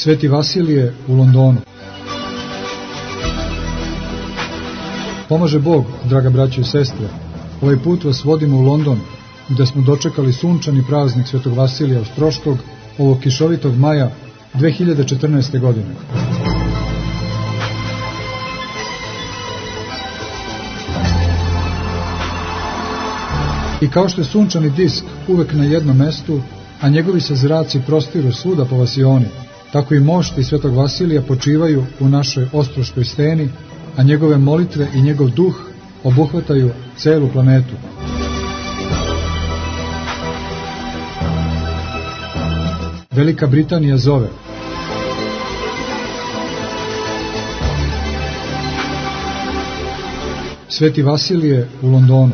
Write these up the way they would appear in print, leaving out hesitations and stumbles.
Sveti Vasilije u Londonu. Pomaže Bog, draga braćo i sestre. Ovaj put vas vodimo u London, gde smo dočekali sunčani praznik Svetog Vasilija Ostroškog ovog kišovitog maja 2014. godine. I kao što je sunčani disk uvek na jednom mestu, a njegovi se zraci prostiru svuda po vasioni, tako i mošti Svetog Vasilija počivaju u našoj Ostroškoj steni, a njegove molitve i njegov duh obuhvataju celu planetu. Velika Britanija zove. Sveti Vasilije u Londonu.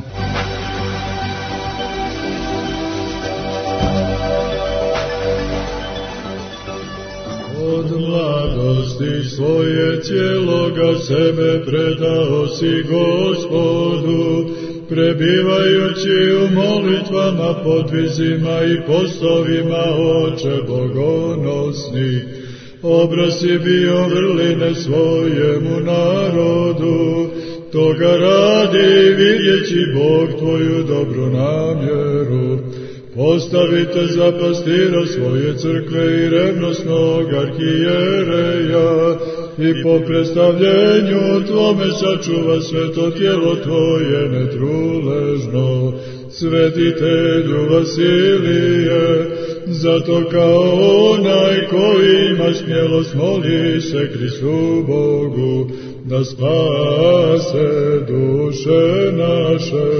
Svoje cijeloga sebe predao si Gospodu, prebivajući u molitvama, podvizima i postovima, Oče bogonosni. Obraz si bio vrline svojemu narodu, toga radi vidjeći Bog tvoju dobru namjeru. Postavite za pastira svoje crkve i revnosnog arhijereja i po predstavljenju tvome sačuva sveto tijelo tvoje netruležno. Svetitelju Vasilije, zato kao onaj koji ima smjelost moli se Hristu Bogu, da spase duše naše.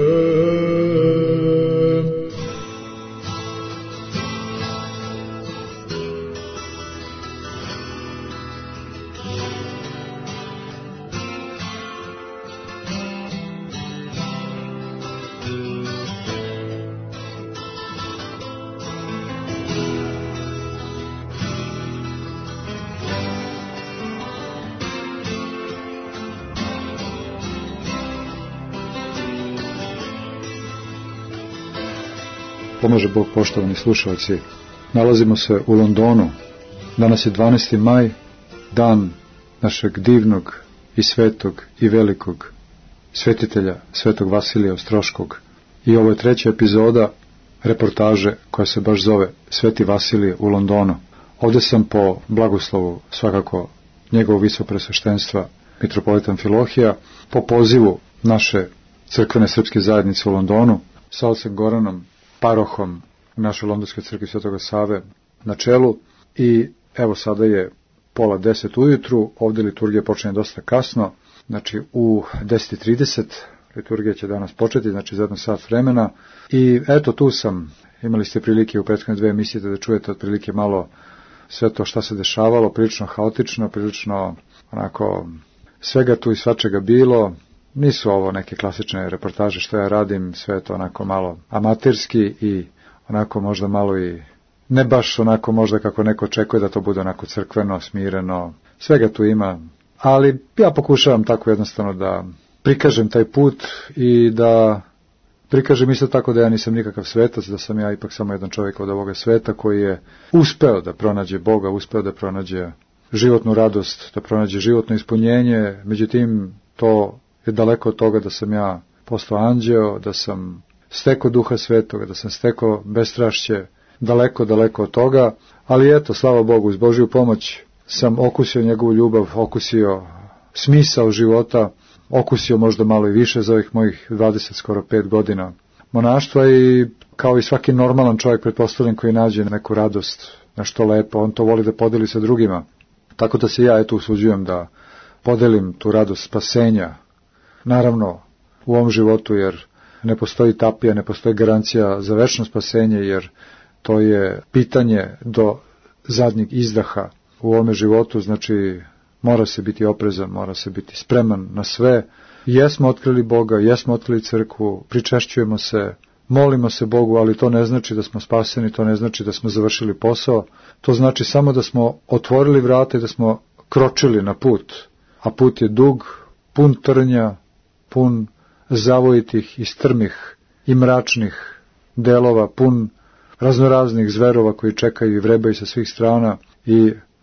Pomaže Bog, poštovani slušalci. Nalazimo se u Londonu. Danas je 12. maj, dan našeg divnog i svetog i velikog svetitelja Svetog Vasilija Ostroškog. I ovo je treća epizoda reportaže koja se baš zove Sveti Vasilije u Londonu. Ovdje sam po blagoslovu svakako njegovog visopresveštenstva mitropolita Amfilohija, po pozivu naše crkvene srpske zajednice u Londonu, sa ocem Goranom, parohom u našoj londonskoj crkvi Svetoga Save na čelu. I evo sada je 9:30 ujutru, ovdje liturgija počinje dosta kasno, znači u 10:30 liturgija će danas početi, znači za 1 sat vremena. I eto, tu sam. Imali ste prilike u prethodne 2 emisije da čujete otprilike malo sve to šta se dešavalo, prilično haotično, prilično onako svega tu i svačega bilo. Nisu ovo neke klasične reportaže što ja radim, sve je to onako malo amaterski i onako možda malo i ne baš onako možda kako neko očekuje da to bude onako crkveno, smireno, svega tu ima, ali ja pokušavam tako jednostavno da prikažem taj put i da prikažem isto tako da ja nisam nikakav svetac, da sam ja ipak samo jedan čovjek od ovoga sveta koji je uspeo da pronađe Boga, uspeo da pronađe životnu radost, da pronađe životno ispunjenje. Međutim, to je daleko od toga da sam ja postao anđeo, da sam stekao Duha Svetoga, da sam stekao bestrašće, daleko, daleko od toga, ali eto, slava Bogu, uz Božju pomoć sam okusio njegovu ljubav, okusio smisao života, okusio možda malo i više za ovih mojih 20, skoro 5 godina monaštva i kao i svaki normalan čovjek, pretpostavljam, koji nađe neku radost, nešto lepo, on to voli da podeli sa drugima. Tako da se ja eto usuđujem da podelim tu radost spasenja, naravno u ovom životu, jer ne postoji tapija, ne postoji garancija za večno spasenje, jer to je pitanje do zadnjeg izdaha u ovome životu, znači mora se biti oprezan, mora se biti spreman na sve. Jesmo otkrili Boga, jesmo otkrili crkvu, pričešćujemo se, molimo se Bogu, ali to ne znači da smo spaseni, to ne znači da smo završili posao, to znači samo da smo otvorili vrata i da smo kročili na put, a put je dug, pun trnja, pun zavojitih i strmih i mračnih delova, pun raznoraznih zverova koji čekaju i vrebaju sa svih strana i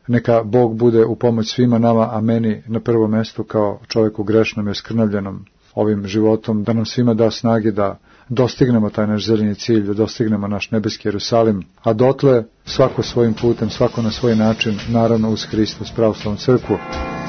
Neka Bog bude u pomoć svima nama, a meni na prvom mjestu kao čovjeku grešnom i oskrnavljenom ovim životom, da nam svima da snage da dostignemo taj naš željeni cilj, da dostignemo naš nebeski Jerusalim, a dotle svako svojim putem, svako na svoj način, naravno uz Hristos, pravoslavnu crkvu.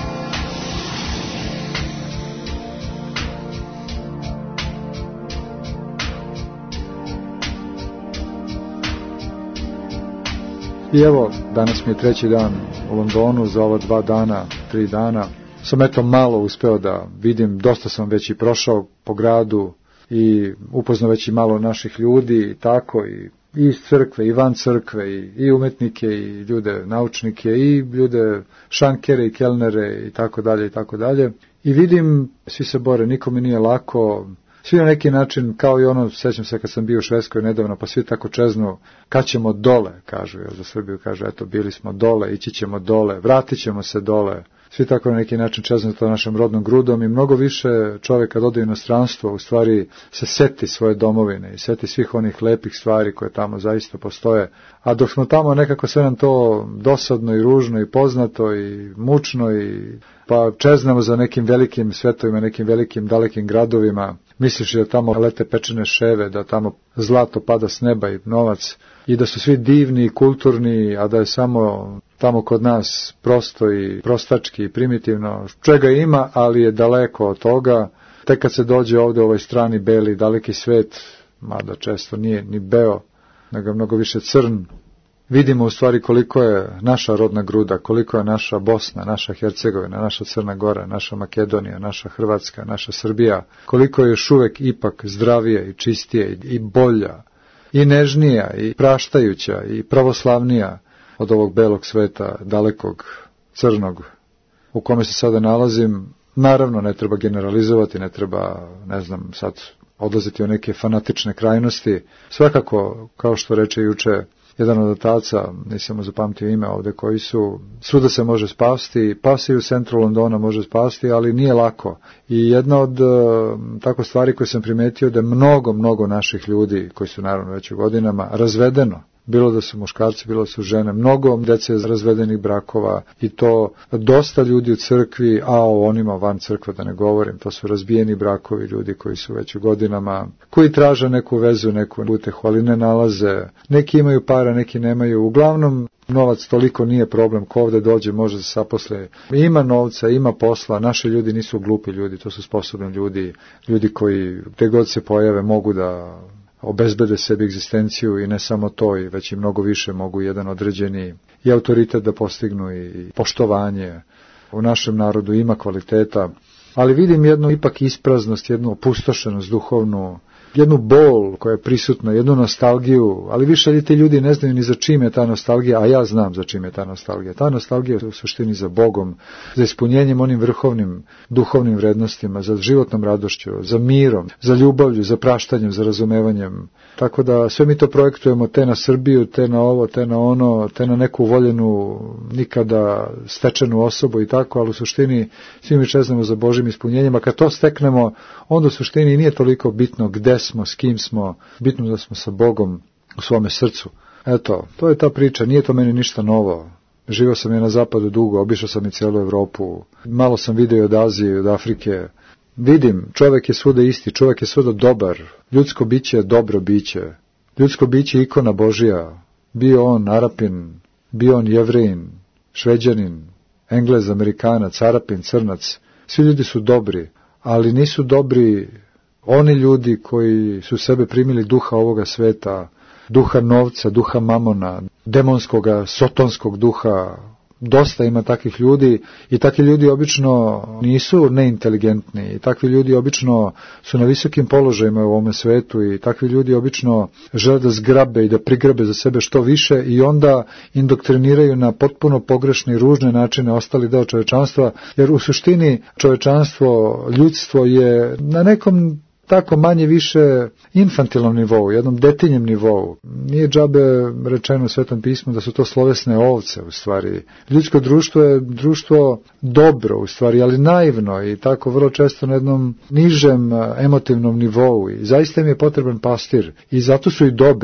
I evo, danas mi je 3. dan u Londonu, za ova 2 dana, 3 dana. Sam eto malo uspeo da vidim, dosta sam već i prošao po gradu i upoznao već i malo naših ljudi i tako, i iz crkve, i van crkve, i umetnike, i ljude naučnike, i ljude šankere i kelnere i tako dalje i tako dalje. I vidim, svi se bore, nikome nije lako, svi na neki način, kao i ono, sećam se kad sam bio u Švedskoj nedavno, pa svi tako čeznu, kad ćemo dole, kažu, za Srbiju kažu, eto, bili smo dole, ići ćemo dole, vratit ćemo se dole. Svi tako na neki način čeznu to našem rodnom grudom i mnogo više čovjek kad ode u inostranstvo, u stvari se seti svoje domovine i seti svih onih lepih stvari koje tamo zaista postoje. A dok smo tamo, nekako sve nam to dosadno i ružno i poznato i mučno, i pa čeznemo za nekim velikim svetovima, nekim velikim dalekim gradovima, misliš da tamo lete pečene ševe, da tamo zlato pada s neba i novac, i da su svi divni i kulturni, a da je samo tamo kod nas prosto i prostački i primitivno, čega ima, ali je daleko od toga. Tek kad se dođe ovdje u ovaj strani beli daleki svet, mada često nije ni beo, nego mnogo više crn, vidimo u stvari koliko je naša rodna gruda, koliko je naša Bosna, naša Hercegovina, naša Crna Gora, naša Makedonija, naša Hrvatska, naša Srbija, koliko je još uvek ipak zdravija i čistija i bolja, i nežnija, i praštajuća, i pravoslavnija od ovog belog sveta, dalekog, crnog, u kome se sada nalazim. Naravno, ne treba generalizovati, ne treba, ne znam, sad odlaziti u neke fanatične krajnosti. Svakako, kao što reče juče jedan od otaca, nisam mu zapamtio ime ovde, koji su, svuda se može spasti, pa se i u centru Londona može spasti, ali nije lako. I jedna od tako stvari koje sam primetio, da je mnogo naših ljudi, koji su naravno već u godinama, razvedeno. Bilo da su muškarci, bilo da su žene, mnogo dece razvedenih brakova, i to dosta ljudi u crkvi, a o onima van crkve da ne govorim, to su razbijeni brakovi, ljudi koji su već u godinama, koji traže neku vezu, neku utehu, ali ne nalaze, neki imaju para, neki nemaju, uglavnom novac toliko nije problem, ko ovde dođe može da se zaposle, ima novca, ima posla, naši ljudi nisu glupi ljudi, to su sposobni ljudi, ljudi koji gde god se pojave mogu da obezbede sebi egzistenciju, i ne samo to, i već i mnogo više mogu jedan određeni i autoritet da postignu, i poštovanje. U našem narodu ima kvaliteta, ali vidim jednu ipak ispraznost, jednu opustošenost duhovnu, jednu bol koja je prisutna, jednu nostalgiju, ali više ti ljudi ne znaju ni za čim je ta nostalgija, a ja znam za čim je ta nostalgija. Ta nostalgija je u suštini za Bogom, za ispunjenjem onim vrhovnim duhovnim vrednostima, za životnom radošću, za mirom, za ljubavlju, za praštanjem, za razumevanjem. Tako da sve mi to projektujemo, te na Srbiju, te na ovo, te na ono, te na neku voljenu, nikada stečenu osobu i tako, ali u suštini svi mi čeznemo za Božim ispunjenjem, a kad to steknemo, onda u suštini nije toliko bitno gde smo, s kim smo, bitno da smo sa Bogom u svome srcu. Eto, to je ta priča, nije to meni ništa novo. Živio sam je na zapadu dugo, obišao sam i cijelu Evropu, malo sam vidio od Azije, od Afrike. Vidim, čovjek je svuda isti, čovjek je svuda dobar, ljudsko biće je dobro biće, ljudsko biće je ikona Božija, bio on Arapin, bio on Jevrejin, Šveđanin, Englez, Amerikanac, Arapin, Crnac, svi ljudi su dobri, ali nisu dobri oni ljudi koji su sebe primili duha ovoga sveta, duha novca, duha mamona, demonskoga, sotonskog duha. Dosta ima takvih ljudi, i takvi ljudi obično nisu neinteligentni, i takvi ljudi obično su na visokim položajima u ovome svetu, i takvi ljudi obično žele da zgrabe i da prigrabe za sebe što više, i onda indoktriniraju na potpuno pogrešne i ružne načine ostali deo čovečanstva, jer u suštini čovečanstvo, ljudstvo je na nekom tako manje više infantilnom nivou, jednom detinjem nivou. Nije džabe rečeno u Svetom pismu da su to slovesne ovce, u stvari. Ljudsko društvo je društvo dobro, u stvari, ali naivno, i tako vrlo često na jednom nižem emotivnom nivou, i zaista im je potreban pastir, i zato su i dobri.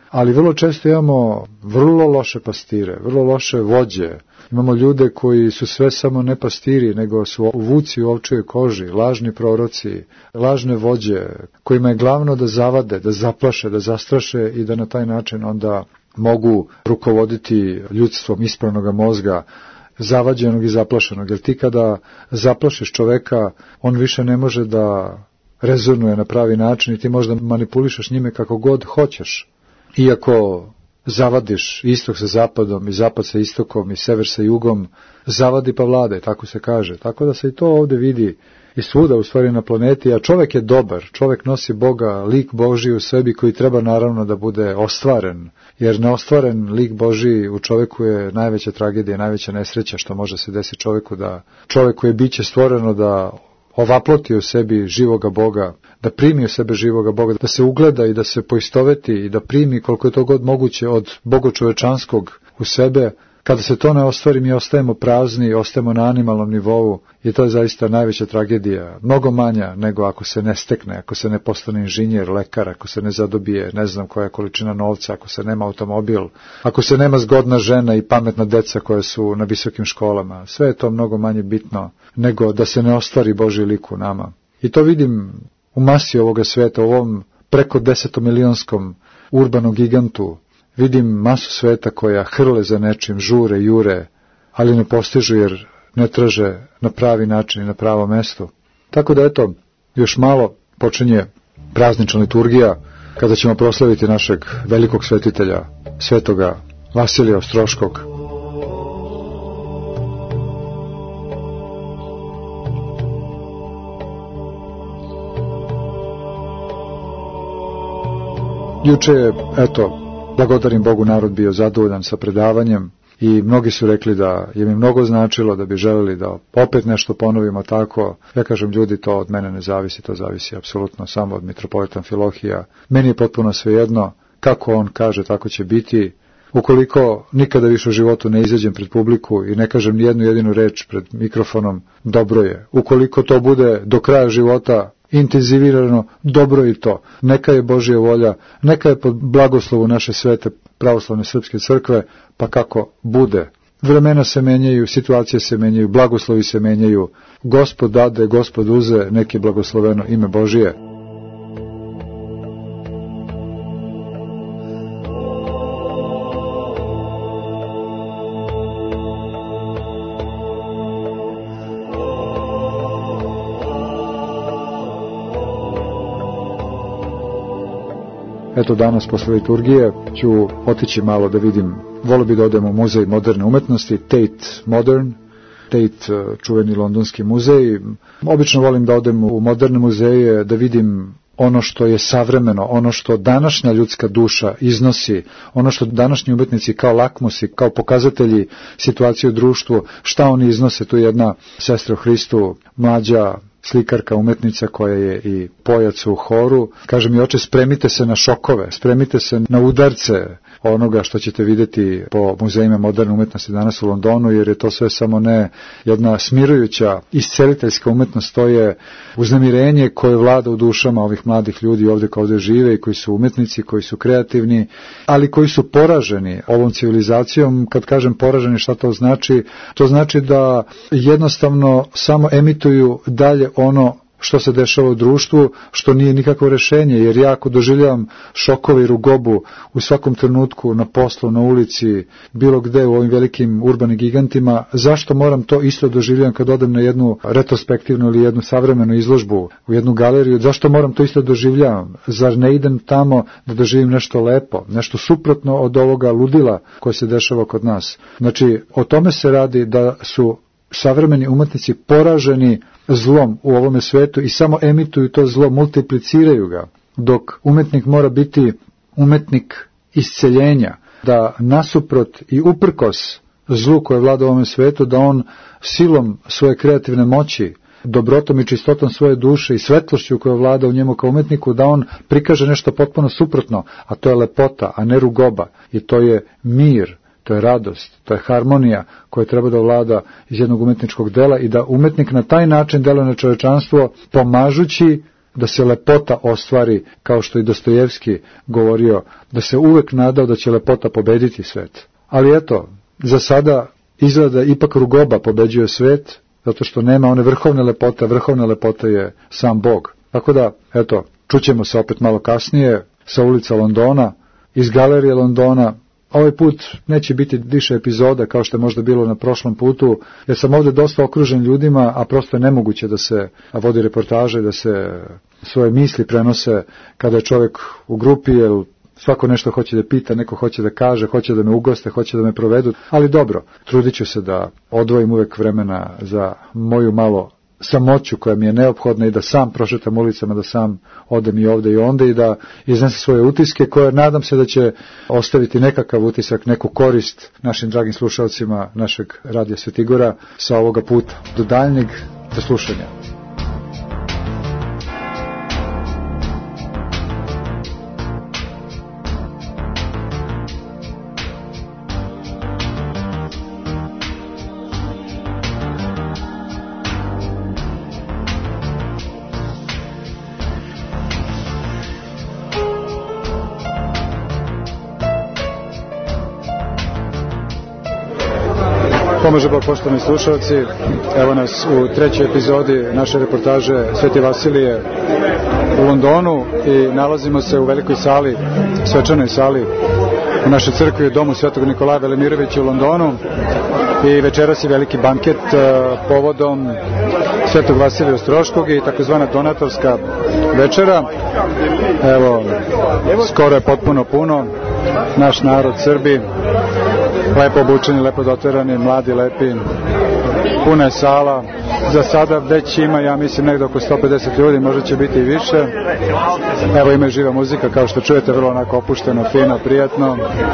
ali vrlo često imamo vrlo loše pastire, vrlo loše vođe. Imamo ljude koji su sve samo ne pastiri, nego su vuci u ovčjoj koži, lažni proroci, lažne vođe, kojima je glavno da zavade, da zaplaše, da zastraše i da na taj način onda mogu rukovoditi ljudstvom ispravnog mozga, zavađenog i zaplašenog. Jer ti kada zaplašiš čoveka, on više ne može da rezonuje na pravi način i ti možda manipulišeš njime kako god hoćeš. Iako zavadiš istok sa zapadom i zapad sa istokom i sever sa jugom, zavadi pa vladaj, tako se kaže. Tako da se i to ovde vidi i svuda u stvari na planeti, a čovek je dobar, čovek nosi Boga, lik Božji u sebi koji treba naravno da bude ostvaren, jer neostvaren lik Božji u čoveku je najveća tragedija, najveća nesreća što može se desiti čoveku, da čovek koji je biće stvoreno da ovaploti u sebi živoga Boga, da primi u sebe živoga Boga, da se ugleda i da se poistoveti i da primi koliko je to god moguće od bogočovečanskog u sebe. Kada se to ne ostvari, mi ostajemo prazni, ostajemo na animalnom nivou i to je zaista najveća tragedija. Mnogo manja nego ako se ne stekne, ako se ne postane inženjer, lekar, ako se ne zadobije ne znam koja količina novca, ako se nema automobil, ako se nema zgodna žena i pametna deca koja su na visokim školama. Sve je to mnogo manje bitno nego da se ne ostvari Božji lik u nama. I to vidim u masi ovoga sveta, u ovom preko 10-milionskom urbanom gigantu. Vidim masu sveta koja hrle za nečim, žure, jure, ali ne postižu jer ne traže na pravi način i na pravo mesto. Tako da eto, još malo počinje praznična liturgija kada ćemo proslaviti našeg velikog svetitelja, svetoga Vasilija Ostroškog. Juče je, eto, blagodarim Bogu, narod bio zadovoljan sa predavanjem i mnogi su rekli da je mi mnogo značilo, da bi želeli da opet nešto ponovimo tako. Ja kažem, ljudi, to od mene ne zavisi, to zavisi apsolutno samo od mitropolita Amfilohija. Meni je potpuno svejedno, kako on kaže, tako će biti. Ukoliko nikada više u životu ne izađem pred publiku i ne kažem ni jednu jedinu reč pred mikrofonom, dobro je. Ukoliko to bude do kraja života intenzivirano, dobro i to. Neka je Božja volja, neka je pod blagoslovu naše svete pravoslavne srpske crkve, pa kako bude. Vremena se menjaju, situacije se menjaju, blagoslovi se menjaju. Gospod dade, Gospod uze, neki blagosloveno ime Božije. Eto, danas posle liturgije ću otići malo da vidim, volio bi da odem u muzej moderne umetnosti, Tate Modern, Tate, čuveni londonski muzej. Obično volim da odem u moderne muzeje, da vidim ono što je savremeno, ono što današnja ljudska duša iznosi, ono što današnji umetnici kao lakmusi, kao pokazatelji situacije u društvu, šta oni iznose. Tu je jedna sestra u Hristu, mlađa slikarka, umetnica koja je i pojac u horu. Kaže mi, oče, spremite se na šokove, spremite se na udarce onoga što ćete vidjeti po muzejima moderne umetnosti danas u Londonu, jer je to sve samo ne jedna smirujuća, isceliteljska umetnost, to je uznemirenje koje vlada u dušama ovih mladih ljudi ovdje koji ovdje žive i koji su umetnici, koji su kreativni, ali koji su poraženi ovom civilizacijom. Kad kažem poraženi, šta to znači? To znači da jednostavno samo emituju dalje ono što se dešava u društvu, što nije nikakvo rešenje, jer ja ako doživljavam šokove i rugobu u svakom trenutku, na poslu, na ulici, bilo gde u ovim velikim urbanim gigantima, zašto moram to isto doživljavam kad odem na jednu retrospektivnu ili jednu savremenu izložbu, u jednu galeriju, zašto moram to isto doživljavam? Zar ne idem tamo da doživim nešto lepo, nešto suprotno od ovoga ludila koje se dešava kod nas? Znači, o tome se radi, da su savremeni umetnici poraženi zlom u ovome svetu i samo emituju to zlo, multipliciraju ga, dok umetnik mora biti umetnik isceljenja, da nasuprot i uprkos zlu koje vlada u ovome svetu, da on silom svoje kreativne moći, dobrotom i čistotom svoje duše i svetlošću koja vlada u njemu kao umetniku, da on prikaže nešto potpuno suprotno, a to je lepota, a ne rugoba, i to je mir, to je radost, to je harmonija koja treba da vlada iz jednog umetničkog dela i da umetnik na taj način deluje na čovečanstvo, pomažući da se lepota ostvari, kao što i Dostojevski govorio, da se uvek nadao da će lepota pobediti svet. Ali eto, za sada izgleda ipak rugoba pobeđuje svet, zato što nema one vrhovne lepote, vrhovna lepota je sam Bog. Tako da, eto, čućemo se opet malo kasnije sa ulica Londona, iz galerije Londona. Ovaj put neće biti više epizoda kao što je možda bilo na prošlom putu, jer sam ovdje dosta okružen ljudima, a prosto je nemoguće da se vodi reportaže, da se svoje misli prenose kada je čovjek u grupi, jer svako nešto hoće da pita, neko hoće da kaže, hoće da me ugoste, hoće da me provedu, ali dobro, trudit ću se da odvojim uvek vremena za moju malo samoću koja mi je neophodna i da sam prošetam ulicama, da sam odem i ovde i onda i da iznesem svoje utiske koje nadam se da će ostaviti nekakav utisak, neku korist našim dragim slušalcima našeg radija Svetigora sa ovoga puta. Do daljnjeg, do slušanja. Pomože Bog, poštovani slušalci, evo nas u trećoj epizodi naše reportaže Sveti Vasilije u Londonu i nalazimo se u velikoj sali, svečanoj sali u našoj crkvi u domu Svetog Nikolaja Velimirovića u Londonu i večeras je veliki banket povodom Svetog Vasilija Ostroškog i takozvana donatorska večera. Evo, skoro je potpuno puno, naš narod, Srbi, lepo obučeni, lepo doterani, mladi, lepi, puna je sala. Za sada već ima, ja mislim, negdje oko 150 ljudi, možda će biti i više. Evo, ima i živa muzika, kao što čujete, vrlo onako opušteno, fino, prijatno.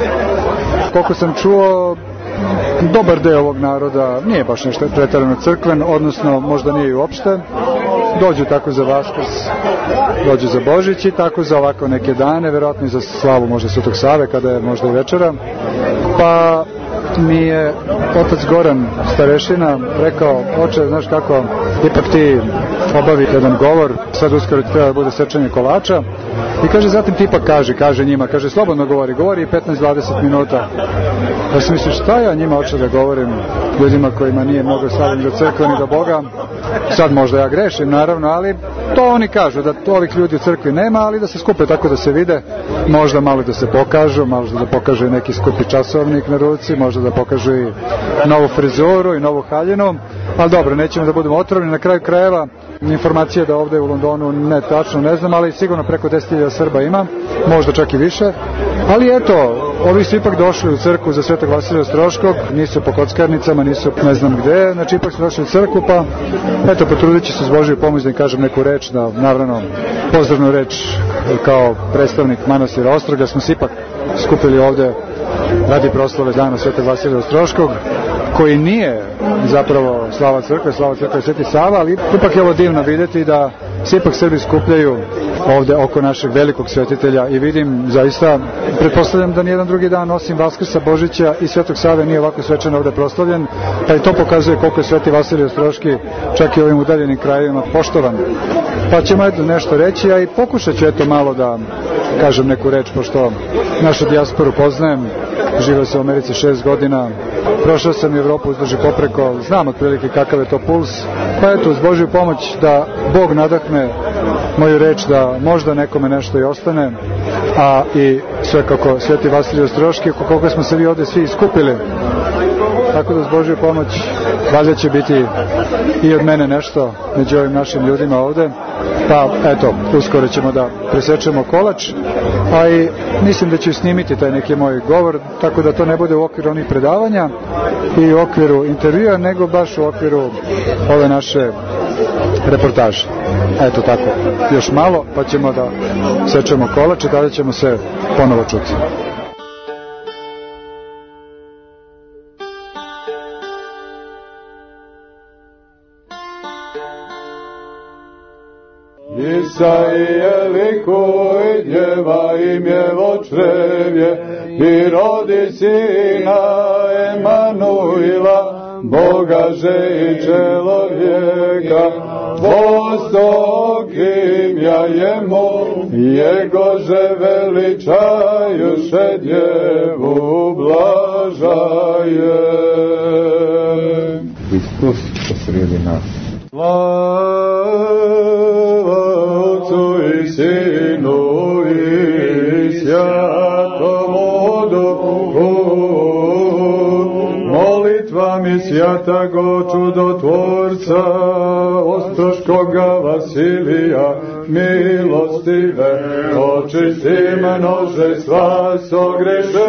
Koliko sam čuo, dobar deo ovog naroda nije baš nešto pretarano crkven, odnosno možda nije i uopšte. Dođu tako za Vaskrs, dođu za Božić i tako za ovako neke dane, verovatno i za slavu možda Svetog Save, kada je možda i večera. Pa mi je otac Goran, starešina, rekao: oče, znaš kako, ipak ti obavi jedan govor, sad uskoro ti treba da bude sečenje kolača. I kaže, zatim ti ipak kaže njima, kaže, slobodno govori i 15-20 minuta. Ja sam mislio, šta ja njima hoću da govorim, ljudima kojima nije mnogo stalo ni do crkve ni do Boga. Sad možda ja grešim, naravno, ali to oni kažu, da ovih ljudi u crkvi nema, ali da se skupe tako da se vide, možda malo da se pokažu, možda da pokažu i neki skupi časovnik na ruci, možda da pokažu i novu frizuru i novu haljinu, ali dobro, nećemo da budemo otrovni. Na kraju krajeva, informacije da ovde u Londonu ne tačno ne znam, ali sigurno preko 10.000 Srba ima, možda čak i više. Ali eto, ovi su ipak došli u crkvu za Svetog Vasilija Ostroškog, nisu po kockarnicama, nisu ne znam gde, znači ipak su došli u crkvu, pa eto, potrudit ću se s Božju pomoć da im kažem neku reč, da naravno pozdravnu reč kao predstavnik manastira Ostroga. Smo se ipak skupili ovde radi proslave dana Svetog Vasilija Ostroškog, koji nije zapravo slava crkve je Sveti Sava, ali ipak je ovo divno vidjeti da se ipak Srbi skupljaju ovde oko našeg velikog svetitelja i vidim, zaista, pretpostavljam da nijedan drugi dan osim Vaskrsa, Božića i Svetog Save nije ovako svečano ovde proslavljen, pa i to pokazuje koliko je Sveti Vasilij Ostroški čak i ovim udaljenim krajevima poštovan. Pa ćemo nešto reći, a i pokušat ću malo da kažem neku reč, pošto našu dijasporu poznajem, živeo sam u Americi 6 godina, prošao sam Evropu uzduž i popreko, znam otprilike kakav je to puls, pa eto, uz Božju pomoć da Bog nadahne moju reč, da možda nekome nešto i ostane, a i sve kako Sveti Vasilij Ostroški, koliko smo se vi ovde svi iskupili. Tako da uz Božju pomoć valjda će biti i od mene nešto među ovim našim ljudima ovde. Pa eto, uskoro ćemo da presečemo kolač, a i mislim da ću snimiti taj neki moj govor, tako da to ne bude u okviru onih predavanja i u okviru intervjua, nego baš u okviru ove naše reportaže. Eto tako, još malo, pa ćemo da sečemo kolač i tada ćemo se ponovo čuti. Isaije likuj, djeva imjevo črevje, i rodi sina Emanuila, Boga že i čelovjeka, Vostokim proslavljajemo, Jegože veličajuše Djevu blažaje. Hristos posredi nas. Slava Otcu i Sinu i Svjatomu Duhu, molitvami svjatago čudotvorca ostroškoga Vasilija, milostive, očisti množe sva sogrešeni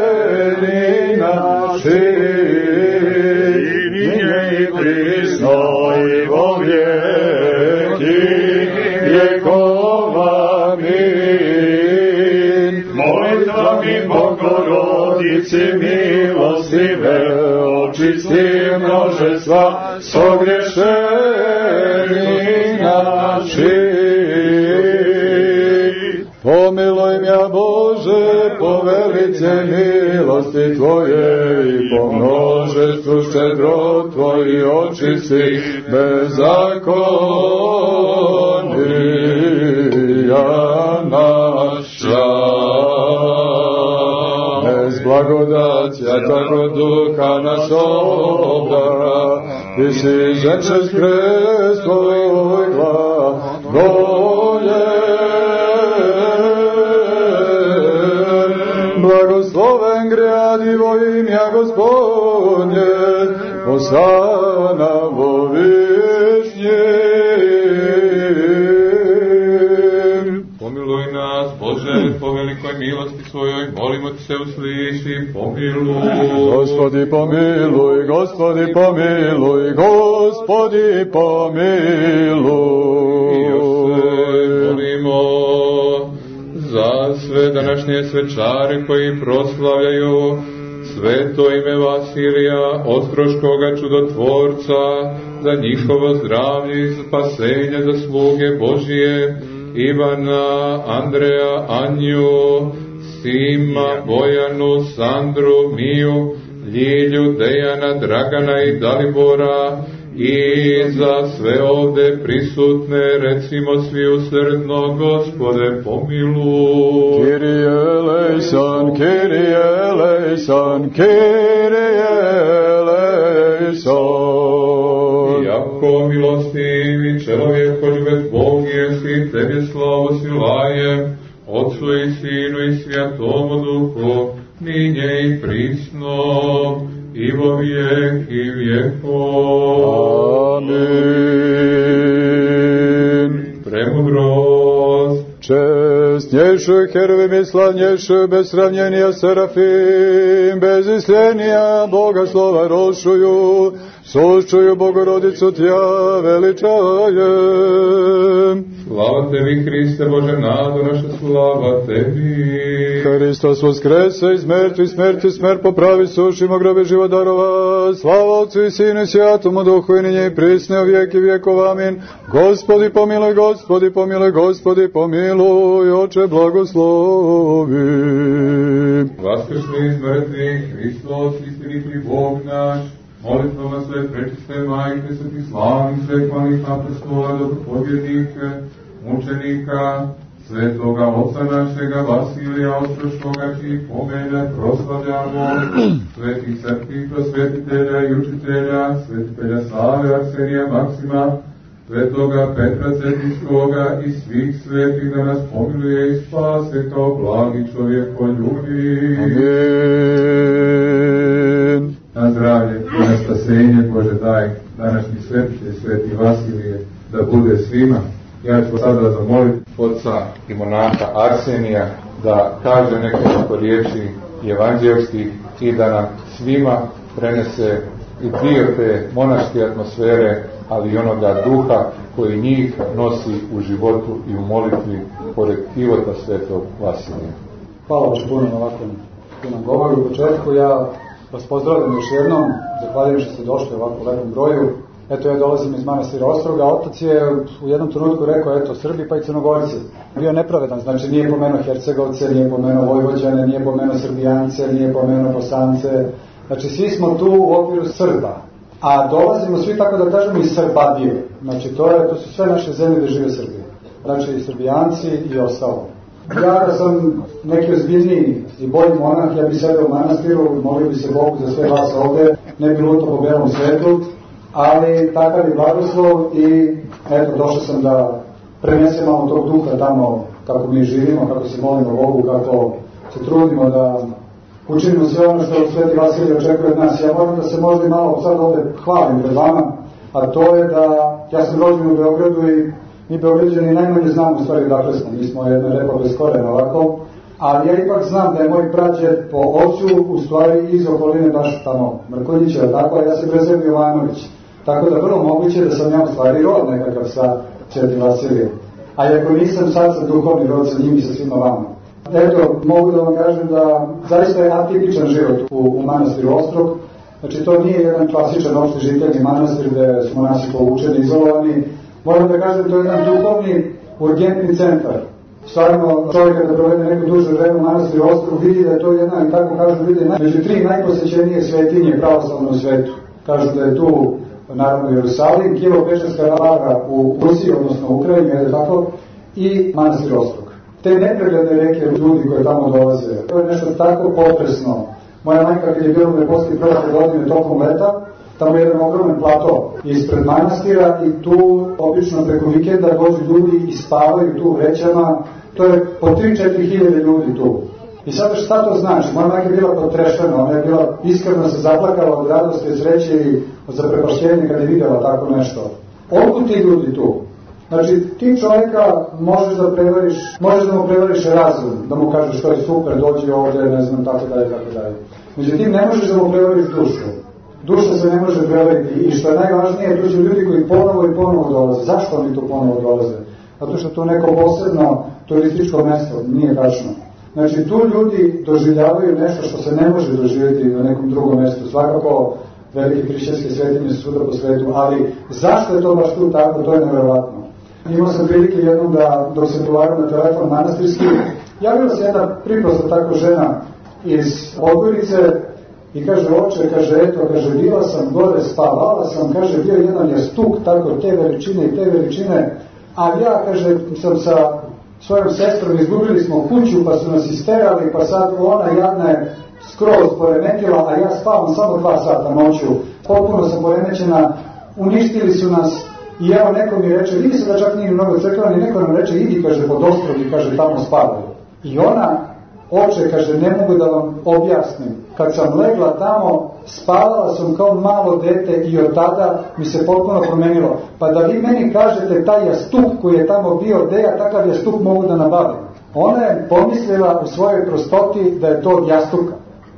naši, i prisno i vo vijeki vjekova. Amin. Molitvami Bogorodici milostive, očisti množe sva sogrešeni naši. Pomiluj mja Bože, po velice milosti Tvoje i po množestvu ščedrot Tvoji, očisti bezakonija naša. Bez blagodacija tako duha nas obdara, Ti si žeče kres Tvoj glagolje. Blagosloven gradivo imja Gospodnje, Osana vo višnje. Pomiluj nas, Bože, po velikoj milosti svojoj, molimo Ti se usliši, pomiluj. Gospodi pomiluj, Gospodi pomiluj, Gospodi pomiluj. I molimo za sve današnje svečare koji proslavljaju sveto ime Vasilija, ostroškoga čudotvorca, za njihovo zdravlje i spasenje, za sluge Božije, Ivana, Andreja, Anju, Sima, Bojanu, Sandru, Miju, Ljilju, Dejana, Dragana i Dalibora, i za sve ovde prisutne, recimo svi usrdno, Gospode pomiluj. Kyrie eleison, Kyrie eleison, Kyrie eleison. Jako milostivi čovjekožbec Bog jesi, Tebi slavu silajem, Otcu i Sinu i Svjatomu Duhu, ninje i prisno, i vo vijeki vjekov. Amin. Premudrost, Čestnjejšu heruvim i slavnjejšu, bez sravnjenija serafim, bez isljenija Boga slova rošuju, suščuju Bogorodicu Tja veličajem. slava Tebi, Hriste, Bože nado naša, slava Tebi. Hristos voskrese iz mrtvih, smrt popravi, sušimo grobe život darova. Slava Otcu i Sinu i Svjatomu Duhu i ninje i prisne u vijeki vjekov. Amin. Gospodi pomiluj, Gospodi pomiluj, Gospodi pomiluj, Oče blagoslovi. Vaskrsli iz mrtvih, Hristos, istiniti Bog naš, molitvama sve prečiste majke, svetih slavnih, svekmalnih apostola, dobrobodjednike, mučenika, svetoga oca našega Vasilija Ostroškoga, čiji pomelja proslavljamo, svetih srpskih prosvetitelja i učitelja, svetitelja Save, Arsenija, Maksima, svetoga Petra Cetinskoga i svih svetih, da nas pomiluje i spase kao blagi čovjekoljubi. Amin. Na zdravlje i na spasenje Bože daj današnji svetitelj, sveti Vasilije, da bude svima. Ja ću sada zamoliti oca i monaha Arsenija da kaže nekoliko riječi evanđelskih i da nam svima prenese i dio te monaške atmosfere, ali i onoga duha koji njih nosi u životu i u molitvi pored života svetog Vasilija. Hvala vam puno na ovakvom punom govoru. U početku ja vas pozdravljam još jednom, zahvaljujem što ste došli u ovakvom lepom broju. Eto, ja dolazim iz manastira Ostroga, otac je u jednom trenutku rekao, eto, Srbi pa i Crnogorci. Bio nepravedan, znači nije pomenuo Hercegovce, nije pomenuo Vojvođane, nije pomenuo Srbijance, nije pomenuo Bosance. Znači, svi smo tu u okviru Srba, a dolazimo svi, tako da kažemo, iz Srbadije. Znači, to su sve naše zemlje gdje žive Srbije. znači Srbijanci i ostalo. Ja da sam neki ozbiljniji i bolji monah, ja bi sebe u manastiru, molio bi se Bogu za sve vas ovde, ne bi lutao po belom svetu, ali takav je blagoslov i eto, došao sam da prenesem malo tog duha tamo kako mi živimo, kako se molimo Bogu, kako se trudimo da učinimo sve ono što Sveti Vasilij očekuje od nas. Ja moram da se možda i malo sad ovde hvalim pred vama, a to je da ja sam rođen u Beogradu i mi Beograđani najmanje znamo u stvari odakle smo. Mi smo jedna repa bez korena ovako, ali ja ipak znam da je moj prađed po ocu u stvari iz okoline baš tamo Mrkonjića, tako, a ja se prezivim Jovanović. Tako da vrlo moguće da sam ja u stvari rod nekakav sa Svetim Vasilijem. A ako nisam, sad sam duhovni rod sa njim i sa svima vama. Eto, mogu da vam kažem da zaista je atipičan život u manastiru Ostrog. Znači, to nije jedan klasičan opšti žiteljni manastir gde su monasi povučeni, izolovani. Moram da kažem, to je jedan duhovni, urgentni centar. Stvarno, čovjek kada provede neko duže vreme u manastiru Ostrog vidi da je to jedna, i tako kažu, vidi među 3 najposećenije svetinje pravoslavnom svetu. Kažu da je tu, naravno, Jerusalim, Kijevo-Pečarska Lara u Rusiji, odnosno u Ukrajini, je tako, i manastir Ostrog. Te nepregledne reke ljudi koje tamo dolaze, to je nešto tako potresno. Moja majka kad je bila u Neposti prve godine tokom leta, tamo je jedan ogroman plato ispred manastira i tu obično preko vikenda dođu ljudi i spavaju tu u vrećama, to je po 3-4 hiljade ljudi tu. I sada šta to znači? Moja majka je bila potrešena, ona je bila iskreno se zaplakala od radosti, od sreće i od zaprepašćenja kad je videla tako nešto. Otkud ti ljudi tu? Znači, ti čovjeka možeš da mu prevariš razum, da mu kažeš što je super, dođi ovdje, ne znam, tako dalje. Međutim, ne možeš da mu prevariš dušu. Duša se ne može prevariti i što je najvažnije, tu će ljudi koji ponovo dolaze. Zašto oni tu ponovo dolaze? Zato što to neko posebno turističko mesto, nije tačno. Znači, tu ljudi doživljavaju nešto što se ne može doživjeti na nekom drugom mjestu. Svakako, velike hrišćanske svetinje su svuda po svetu, ali zašto je to baš tu tako, to je nevjerovatno. Imao sam prilike jednom da, dok sam govorio na telefon manastirski, javila se jedna priprosta tako žena iz Podgorice i kaže, oče, kaže, eto, kaže, bila sam gore, spavala sam, kaže, bio jedan jastuk, tako, te veličine, a ja, kaže, sam sa svojom sestrom izgubili smo kuću, pa su nas isterali, pa sad ona jadna je skroz poremetila, a ja spavam samo 2 sata noću, potpuno sam poremećena, uništili su nas. I evo neko mi reče, vidi se da čak nije mnogo crkvan, i neko nam reče, idi, kaže, pod Ostrog i kaže, tamo spavaju. I ona, oče, kaže, ne mogu da vam objasnim. Kad sam legla tamo, spavala sam kao malo dete i od tada mi se potpuno promenilo. Pa da vi meni kažete taj jastuk koji je tamo bio, gde ja takav jastuk mogu da nabavim. Ona je pomislila u svojoj prostoti da je to od jastuka.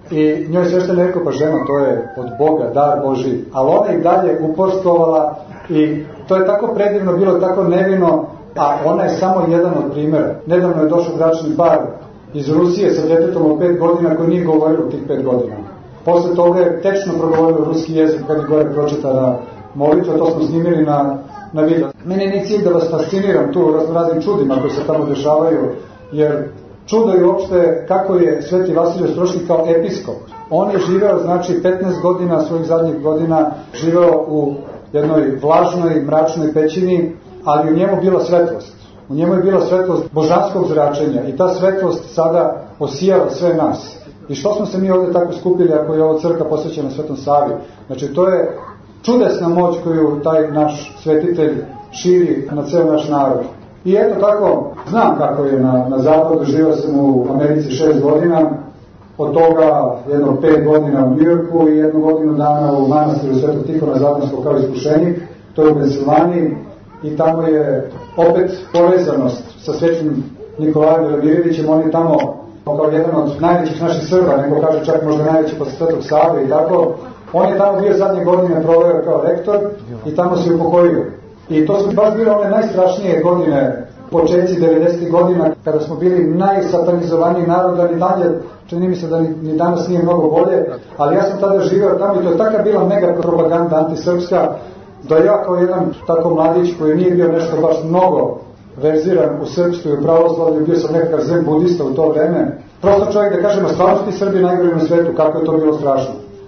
I njoj sveštenik rekao, pa žena, to je od Boga, dar Božji. Ali ona i dalje upoštovala i to je tako predivno, bilo tako nevino, a ona je samo jedan od primjera. Nedavno je došao bračni par iz Rusije sa djetetom od 5 godina koji nije govorio tih 5 godina. Posle toga je tečno progovorio ruski jezik kad je gore pročitana molitva, to smo snimili na video. Meni nije cilj da vas fasciniram tu raznim čudima koji se tamo dešavaju, jer čudo je uopšte kako je Sveti Vasilij Ostroški kao episkop. On je živeo, znači, 15 godina svojih zadnjih godina, živeo u jednoj vlažnoj, mračnoj pećini, ali u njemu bila svetlost. U njemu je bila svetlost božanskog zračenja i ta svetlost sada osijala sve nas. I što smo se mi ovdje tako skupili ako je ovo crkva posvećena Svetom Savi? Znači, to je čudesna moć koju taj naš svetitelj širi na ceo naš narod. I eto tako, znam kako je na zapadu, živio sam u Americi 6 godina, od toga jedno 5 godina u Njujorku i 1 godinu dana u manastiru Svetog Tihona Zakonskog kao iskušenik, to je u Pensilvaniji, i tamo je opet povezanost sa svećim Nikolajem Velimirovićem. On je tamo kao jedan od najvećih naših Srba, neko kaže čak možda najveći posle Svetog Save i tako. On je tamo bio zadnje godine proveo kao rektor i tamo se upokojio. I to su baš bile one najstrašnije godine, početci 90. godina, kada smo bili najsatanizovaniji narod, ali dalje, čini mi se da ni danas nije mnogo bolje, ali ja sam tada živio tamo i to je taka bila mega propaganda antisrpska, da ja kao jedan tako mladić koji nije bio nešto baš mnogo verziran u srpstvu i u pravoslavlju, bio sam nekakav zen budista u to vreme, prosto čovjek da kažemo, stvarno ti Srbi najgori na svetu, kako je to bilo strašno.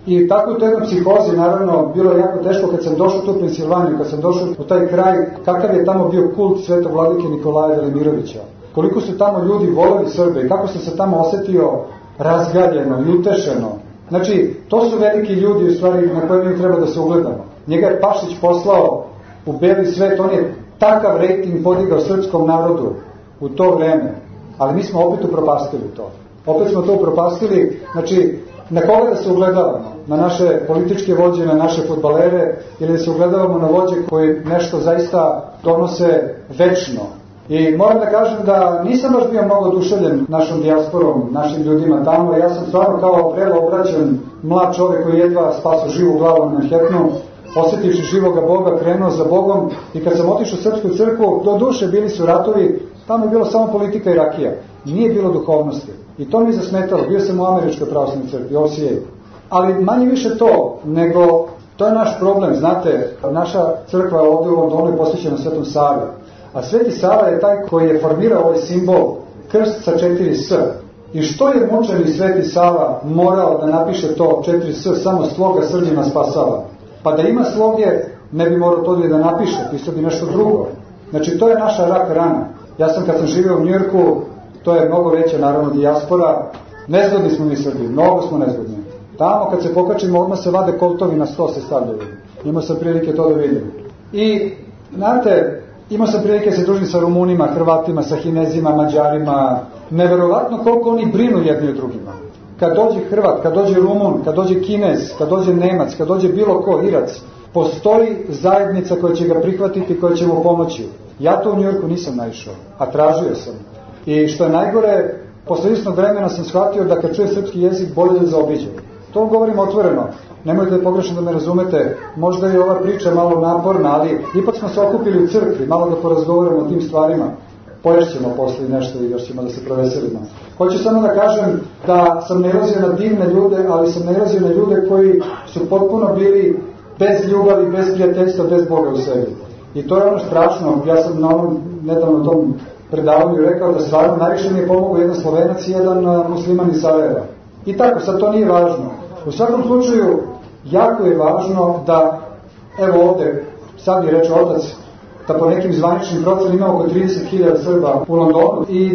I tako u toj jednoj psihozi, naravno, bilo je jako teško kad sam došao tu u Pensilvaniju, kad sam došao u taj kraj, kakav je tamo bio kult svetog vladike Nikolaja Velimirovića. Koliko su tamo ljudi voleli Srbe i kako sam se tamo osetio razgaljeno i utešeno. Znači, to su veliki ljudi u stvari na koje mi treba da se ugledamo. Njega je Pašić poslao u beli svet, on je takav rejting podigao srpskom narodu u to vreme, ali mi smo opet upropastili to. Opet smo to upropastili, znači, na koga da se ugledavamo? Na naše političke vođe, na naše fudbalere, ili da se ugledavamo na vođe koji nešto zaista donose večno. I moram da kažem da nisam baš bio mnogo oduševljen našom dijasporom, našim ljudima tamo. Ja sam stvarno kao vrelo obraćen mlad čovjek koji jedva spasao živu glavu na Manhattanu, osjetivši živoga Boga, krenuo za Bogom, i kad sam otišao u Srpsku crkvu, do duše bili su ratovi, tamo je bilo samo politika i rakija. Nije bilo duhovnosti. I to mi je zasmetalo. Bio sam u Američkoj pravoslavnoj crkvi, OCA. Ali manje više to, nego to je naš problem. Znate, naša crkva ovdje u Londonu je posvećena Svetom Savi. A Sveti Sava je taj koji je formirao ovaj simbol, krst sa 4 S. I što je mučeni Sveti Sava morao da napiše to 4 S, samo sloga srđima spasava? Pa da ima sloge, ne bi morao to da napiše, pisao bi nešto drugo. Znači, to je naša rak rana. Ja sam, kad sam živio u Njujorku, to je mnogo veća, naravno, dijaspora. Nezgodni smo mi Srbi, mnogo smo nezgodni. Tamo, kad se pokačimo, odmah se vade koltovi na 100 se stavljaju. Imao sam prilike to da vidim. I, znate, imao sam prilike se družiti sa Rumunima, Hrvatima, sa Hinezima, Mađarima. Neverovatno koliko oni brinu jedni od drugima. Kad dođe Hrvat, kad dođe Rumun, kad dođe Kinez, kad dođe Nemac, kad dođe bilo ko, Irac, postoji zajednica koja će ga prihvatiti, koja će mu pomoći. Ja to u Njujorku nisam naišao, a tražio sam. I što je najgore, posle istog vremena sam shvatio da kad čuje srpski jezik, bolje da zaobiđe. To vam govorim otvoreno. Nemojte pogrešno da me razumete, možda je ova priča malo naporna, ali ipak smo se okupili u crkvi, malo da porazgovaramo o tim stvarima. Poješćemo posle nešto i još ćemo da se proveselimo. Hoću samo da kažem da sam nailazio na divne ljude, ali sam nailazio na ljude koji su potpuno bili bez ljubavi, bez prijateljstva, bez Boga u sebi. I to je ono strašno. Ja sam na onom nedavno tom predavanju rekao da stvarno najviše mi je pomogao jedan Slovenac i jedan musliman iz Sarajeva. I tako, sad to nije važno. U svakom slučaju, jako je važno da, evo ovde, sad mi reče otac, da po nekim zvaničnim procenima ima oko 30.000 Srba u Londonu i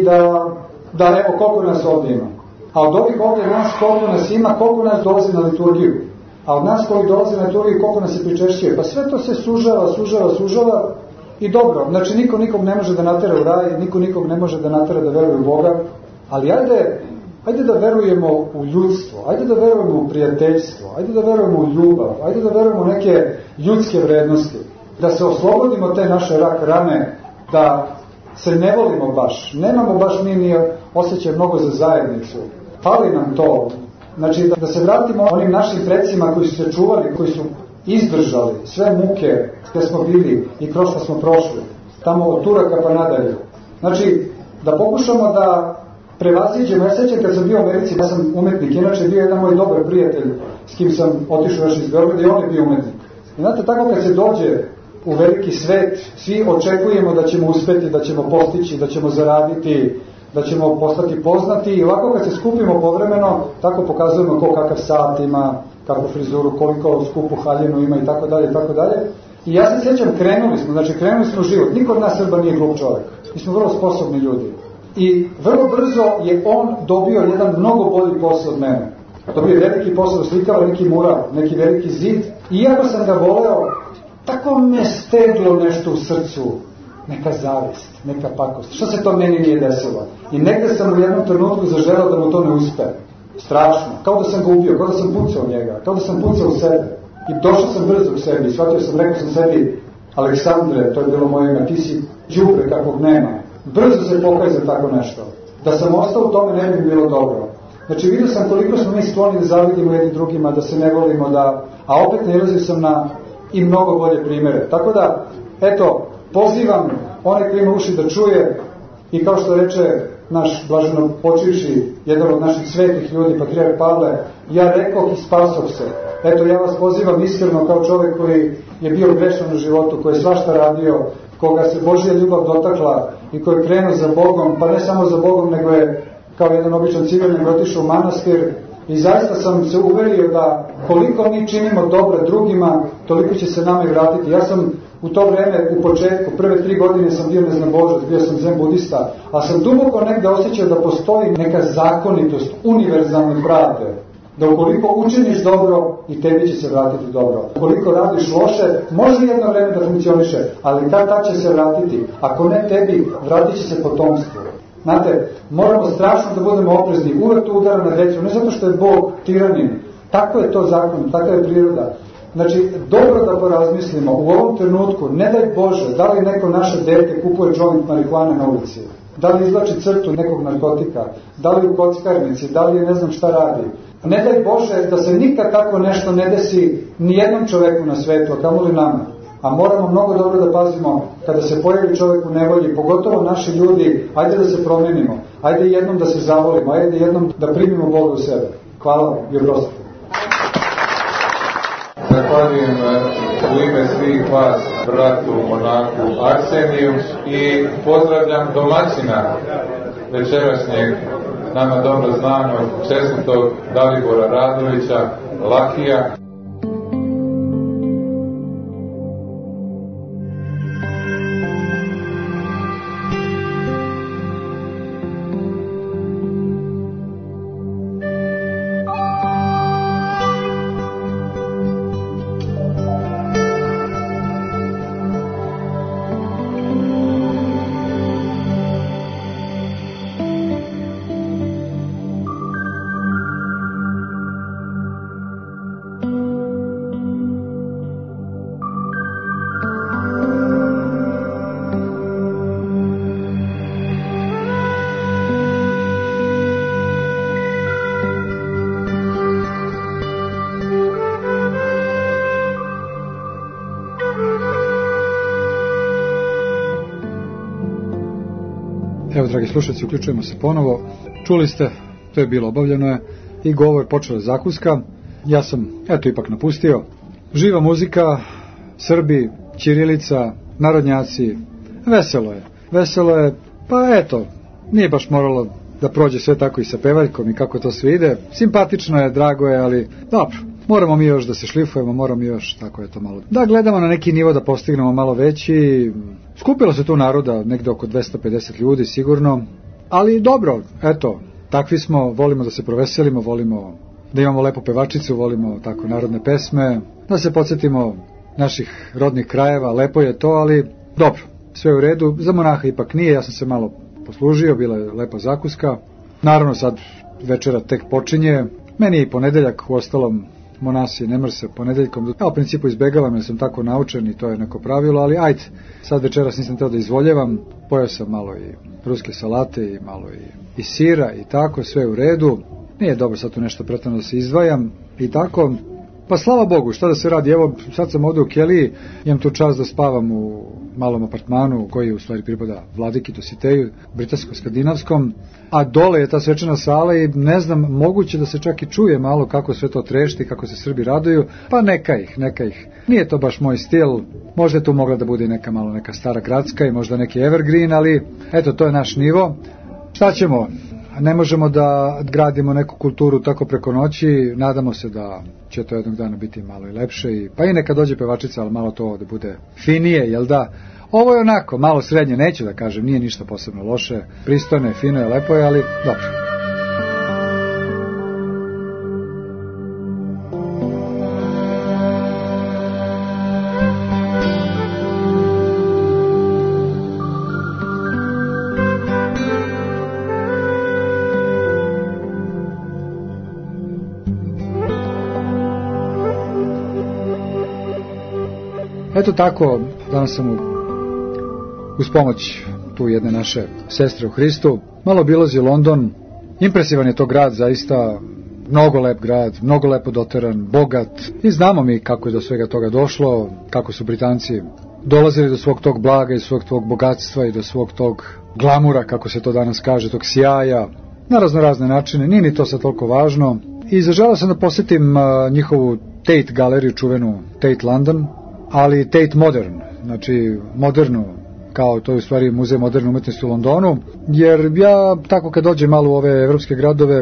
da evo koliko nas ovdje ima. A od ovih ovdje nas koliko nas ima, koliko nas dolazi na liturgiju. A od nas koji dolazi na liturgiju, koliko nas se pričešćuje. Pa sve to se sužava i dobro. Znači, niko nikog ne može da natera u raj, niko nikog ne može da natera da veruje u Boga, ali ajde da verujemo u ljudstvo, ajde da verujemo u prijateljstvo, ajde da verujemo u ljubav, ajde da verujemo u neke ljudske vrednosti, da se oslobodimo te naše rak rane, da se ne volimo baš, nemamo baš mi ni osjećaj mnogo za zajednicu, fali nam to. Znači, da se vratimo onim našim precima koji su se čuvali, koji su izdržali sve muke gde smo bili i kroz što smo prošli, tamo od Turaka pa nadalje. Znači, da pokušamo da prevaziđemo. Ja sećam kad sam bio u Americi, ja sam umetnik, inače bio jedan moj dobar prijatelj s kim sam otišao još iz Beograda i on je bio umetnik. I znate, tako kad se dođe u veliki svet, svi očekujemo da ćemo uspeti, da ćemo postići, da ćemo zaraditi, da ćemo postati poznati, i ovako kad se skupimo povremeno, tako pokazujemo ko kakav sat ima, kakvu frizuru, koliko skupu haljinu ima i tako dalje, i tako dalje. I ja se sjećam, krenuli smo u život. Niko od nas Srba nije glup čovjek. Mi smo vrlo sposobni ljudi. I vrlo brzo je on dobio jedan mnogo bolji posao od mene. Dobio je veliki posao, slikao neki mural, neki veliki zid. I iako sam ga voleo, tako me steglo nešto u srcu. Neka zavist, neka pakost. Što se to meni nije desilo? I negde sam u jednom trenutku zaželao da mu to ne uspe. Strašno. Kao da sam ga ubio, kao da sam pucao njega, kao da sam pucao u sebe. I došao sam brzo u sebi. Shvatio sam, rekao sam sebi, Aleksandre, to je bilo moje ime, ti si đubre kakvog nema. Brzo se pokaj za tako nešto. Da sam ostao u tome, ne bi bilo dobro. Znači, vidio sam koliko smo mi skloni da zavidimo jedni drugima, da se ne volimo, a opet nailazio sam na i mnogo bolje primere. Tako da, eto, pozivam one koji ima uši da čuje, i kao što reče naš blaženo počivši, jedan od naših svetih ljudi, patrijarh Pavle, ja rekoh i spasoh se. Eto, ja vas pozivam iskreno kao čovjek koji je bio grešan u životu, koji je svašta radio, koga se Božja ljubav dotakla i koji je krenuo za Bogom, pa ne samo za Bogom, nego je kao jedan običan civilnik otišao u manastir I zaista sam se uverio da koliko mi činimo dobro drugima, toliko će se nama i vratiti. Ja sam u to vreme, u početku, prve 3 godine sam bio neznabožac, bio sam zen budista, a sam duboko negde osjećao da postoji neka zakonitost, univerzalne pravde. Da ukoliko učiniš dobro, i tebi će se vratiti dobro. Ukoliko radiš loše, može jedno vreme da funkcioniše, ali tad će se vratiti. Ako ne tebi, vratit će se potomstvu. Znate, moramo strašno da budemo oprezni, uvek to udara na decu, ne zato što je Bog tiranin. Tako je to zakon, takva je priroda. Znači, dobro da porazmislimo u ovom trenutku, ne daj Bože, da li neko naše dete kupuje džoint marihuane na ulici, da li izvlači crtu nekog narkotika, da li u kockarnici, da li ne znam šta radi. Ne daj Bože da se nikad tako nešto ne desi ni jednom čoveku na svetu, a kamoli nama. A moramo mnogo dobro da pazimo kada se pojavi čovjek u nevolji, pogotovo naši ljudi, ajde da se promenimo, ajde jednom da se zavolimo, ajde jednom da primimo Boga u sebe. Hvala vam i oprostite. Zahvaljujem u ime svih vas, bratu monahu Arseniju, i pozdravljam domaćina večerašnjeg, nama dobro znanog, čestitog Dalibora Radovića, Lakija. Evo, dragi slušalci, uključujemo se ponovo. Čuli ste, to je bilo obavljeno je, i govor počela zakuska. Ja sam, ipak napustio. Živa muzika, Srbi, ćirilica, narodnjaci, veselo je, pa nije baš moralo da prođe sve tako i sa pevaljkom i kako to sve ide. Simpatično je, drago je, ali dobro. Moramo mi još da se šlifujemo, moramo još, tako je to malo. Da gledamo na neki nivo da postignemo malo veći. Skupilo se tu naroda, negde oko 250 ljudi sigurno, ali dobro, takvi smo, volimo da se proveselimo, volimo da imamo lepu pevačicu, volimo tako narodne pesme, da se podsjetimo naših rodnih krajeva, lepo je to, ali dobro, sve u redu. Za monaha ipak nije, ja sam se malo poslužio, bila je lepa zakuska. Naravno sad večera tek počinje, meni je i ponedeljak, u ostalom monasi ne mrse ponedeljkom. Ja u principu izbegavam jer sam tako naučen i to je neko pravilo, ali ajde, sad večeras nisam teo da izvoljevam, pojeo sam malo i ruske salate i malo i sira i tako, sve u redu. Nije dobro sad tu nešto pretjerano da se izdvajam i tako. Pa slava Bogu, šta da se radi, evo sad sam ovdje u Keliji, imam tu čast da spavam u malom apartmanu koji u stvari pripada Vladiki Dositeju, britansko-skandinavskom, a dole je ta svečana sala i ne znam, moguće da se čak i čuje malo kako sve to trešti, kako se Srbi raduju, pa neka ih. Nije to baš moj stil, možda je tu mogla da bude neka stara gradska i možda neki evergreen, ali to je naš nivo. Šta ćemo? Ne možemo da gradimo neku kulturu tako preko noći, nadamo se da će to jednog dana biti malo i lepše, pa i neka dođe pevačica, ali malo to da bude finije, jel da? Ovo je onako, malo srednje, neću da kažem, nije ništa posebno loše, pristojno je, fino je, lepo je, ali dobro. Eto tako, danas sam uz pomoć tu jedne naše sestre u Hristu malo obilazio London. Impresivan je to grad, zaista mnogo lep grad, mnogo lepo doteran, bogat, i znamo mi kako je do svega toga došlo, kako su Britanci dolazili do svog tog blaga i svog tog bogatstva i do svog tog glamura, kako se to danas kaže, tog sjaja, na razne načine. Nije ni to sad toliko važno. I zaželeo sam da posjetim njihovu Tate galeriju, čuvenu Tate London, ali Tate Modern, znači modernu, kao to je u stvari muzej moderne umetnosti u Londonu, jer ja tako kad dođem malo u ove evropske gradove,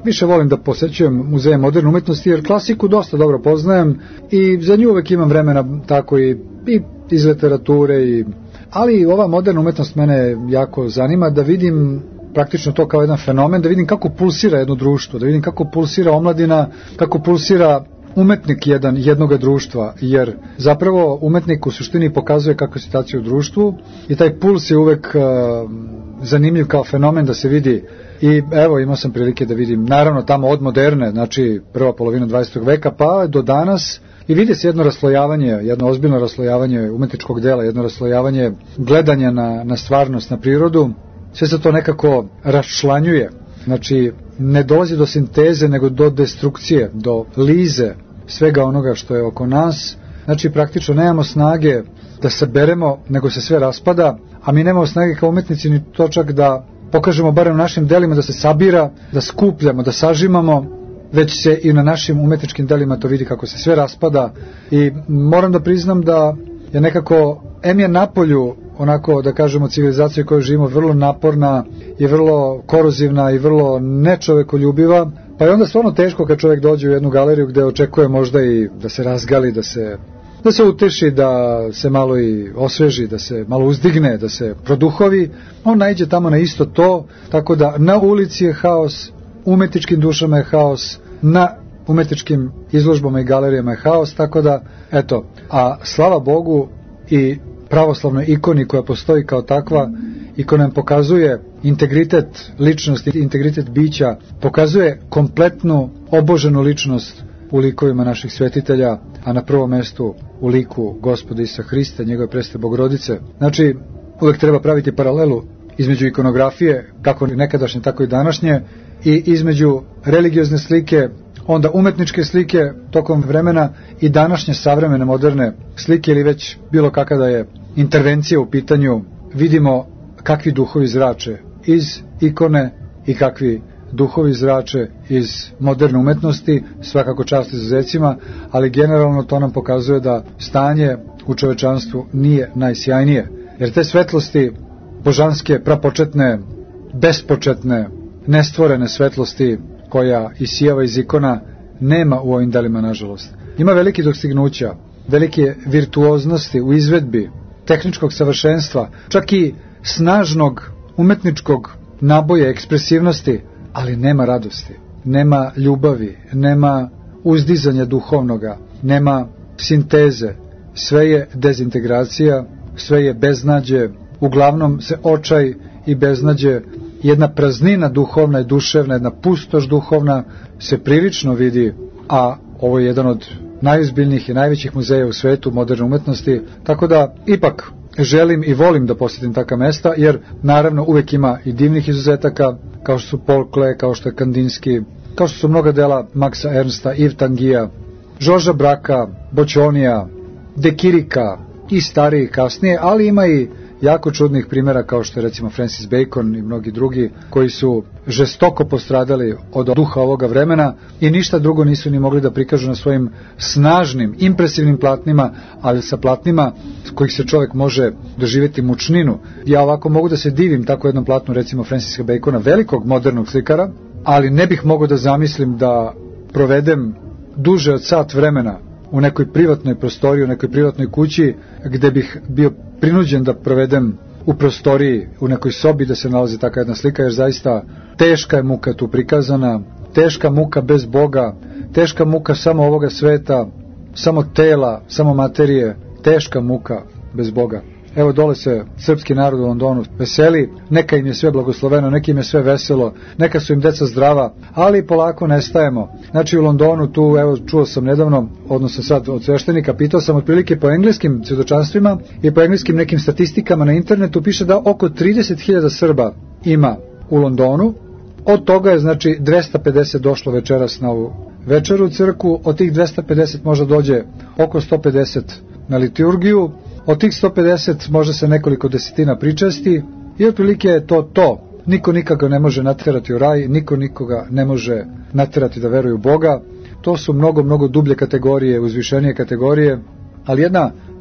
više volim da posećujem muzeje moderne umetnosti, jer klasiku dosta dobro poznajem i za nju uvek imam vremena, tako i iz literature, ali ova moderna umetnost mene jako zanima, da vidim praktično to kao jedan fenomen, da vidim kako pulsira jedno društvo, da vidim kako pulsira omladina, kako pulsira umetnik jednoga društva, jer zapravo umetnik u suštini pokazuje kakva je situacija u društvu i taj puls je uvek zanimljiv kao fenomen da se vidi. I evo, imao sam prilike da vidim, naravno tamo od moderne, znači prva polovina 20. veka pa do danas, i vidi se jedno raslojavanje, jedno ozbiljno raslojavanje umetničkog dela, jedno raslojavanje gledanja na stvarnost, na prirodu. Sve se to nekako raščlanjuje. Znači, ne dolazi do sinteze, nego do destrukcije, do lize svega onoga što je oko nas. Znači, praktično nemamo snage da saberemo, nego se sve raspada, a mi nemamo snage kao umetnici ni to čak da pokažemo barem našim delima da se sabira, da skupljamo, da sažimamo, već se i na našim umetničkim delima to vidi kako se sve raspada. I moram da priznam da je nekako, je napolju, onako da kažemo, civilizacija koju živimo vrlo naporna i vrlo korozivna i vrlo nečovekoljubiva, pa je onda stvarno teško kad čovjek dođe u jednu galeriju gde očekuje možda i da se razgali, da se uteši, da se malo i osveži, da se malo uzdigne, da se produhovi. On naiđe tamo na isto to, tako da na ulici je haos, umetničkim dušama je haos, na umetničkim izložbama i galerijama je haos, tako da, eto, a slava Bogu i pravoslavnoj ikoni koja postoji kao takva i koja nam pokazuje integritet ličnosti, integritet bića, pokazuje kompletnu oboženu ličnost u likovima naših svetitelja, a na prvom mestu u liku Gospoda Isusa Hrista, njegove presvete Bogorodice. Znači, uvek treba praviti paralelu između ikonografije, kako nekadašnje, tako i današnje, i između religiozne slike, onda umetničke slike tokom vremena i današnje savremene moderne slike, ili već bilo kakva da je intervencija u pitanju, vidimo kakvi duhovi zrače iz ikone i kakvi duhovi zrače iz moderne umetnosti, svakako čast izuzecima, ali generalno to nam pokazuje da stanje u čovečanstvu nije najsjajnije, jer te svetlosti božanske, prapočetne, bespočetne, nestvorene svetlosti koja isijava iz ikona nema u ovim delima, nažalost. Ima veliki dostignuća, velike virtuoznosti u izvedbi, tehničkog savršenstva, čak i snažnog umetničkog naboja, ekspresivnosti, ali nema radosti, nema ljubavi, nema uzdizanja duhovnoga, nema sinteze, sve je dezintegracija, sve je beznađe, uglavnom se očaj i beznađe, jedna praznina duhovna i duševna, jedna pustoš duhovna se prilično vidi, a ovo je jedan od najozbiljnijih i najvećih muzeja u svetu moderne umetnosti, tako da ipak želim i volim da posjetim taka mesta, jer naravno uvek ima i divnih izuzetaka, kao što su Paul Klee, kao što je Kandinski, kao što su mnoga dela Maxa Ernsta, Yves Tanguya, Georgesa Bracka, Boccionija, De Chirica i stariji kasnije, ali ima i jako čudnih primjera kao što je recimo Francis Bacon i mnogi drugi koji su žestoko postradali od duha ovoga vremena i ništa drugo nisu ni mogli da prikažu na svojim snažnim, impresivnim platnima, ali sa platnima kojih se čovjek može doživjeti mučninu. Ja ovako mogu da se divim tako jednom platnu recimo Francisa Bacona, velikog modernog slikara, ali ne bih mogao da zamislim da provedem duže od sat vremena u nekoj privatnoj prostoriji, u nekoj privatnoj kući, gde bih bio prinuđen da provedem u prostoriji, u nekoj sobi da se nalazi takva jedna slika, jer zaista teška je muka tu prikazana, teška muka bez Boga, teška muka samo ovoga sveta, samo tela, samo materije, teška muka bez Boga. Evo dole se srpski narod u Londonu veseli, neka im je sve blagosloveno, neka im je sve veselo, neka su im deca zdrava, ali polako nestajemo. Znači u Londonu tu, evo čuo sam nedavno, odnosno sad od sveštenika, pitao sam otprilike po engleskim svjedočanstvima i po engleskim nekim statistikama na internetu, piše da oko 30.000 Srba ima u Londonu, od toga je znači 250 došlo večeras na ovu večeru u crkvu, od tih 250 možda dođe oko 150 na liturgiju, od tih 150 može se nekoliko desetina pričasti i otprilike je to. Niko nikoga ne može natjerati u raj, niko nikoga ne može natjerati da veruje u Boga. To su mnogo dublje kategorije, uzvišenije kategorije, ali jedna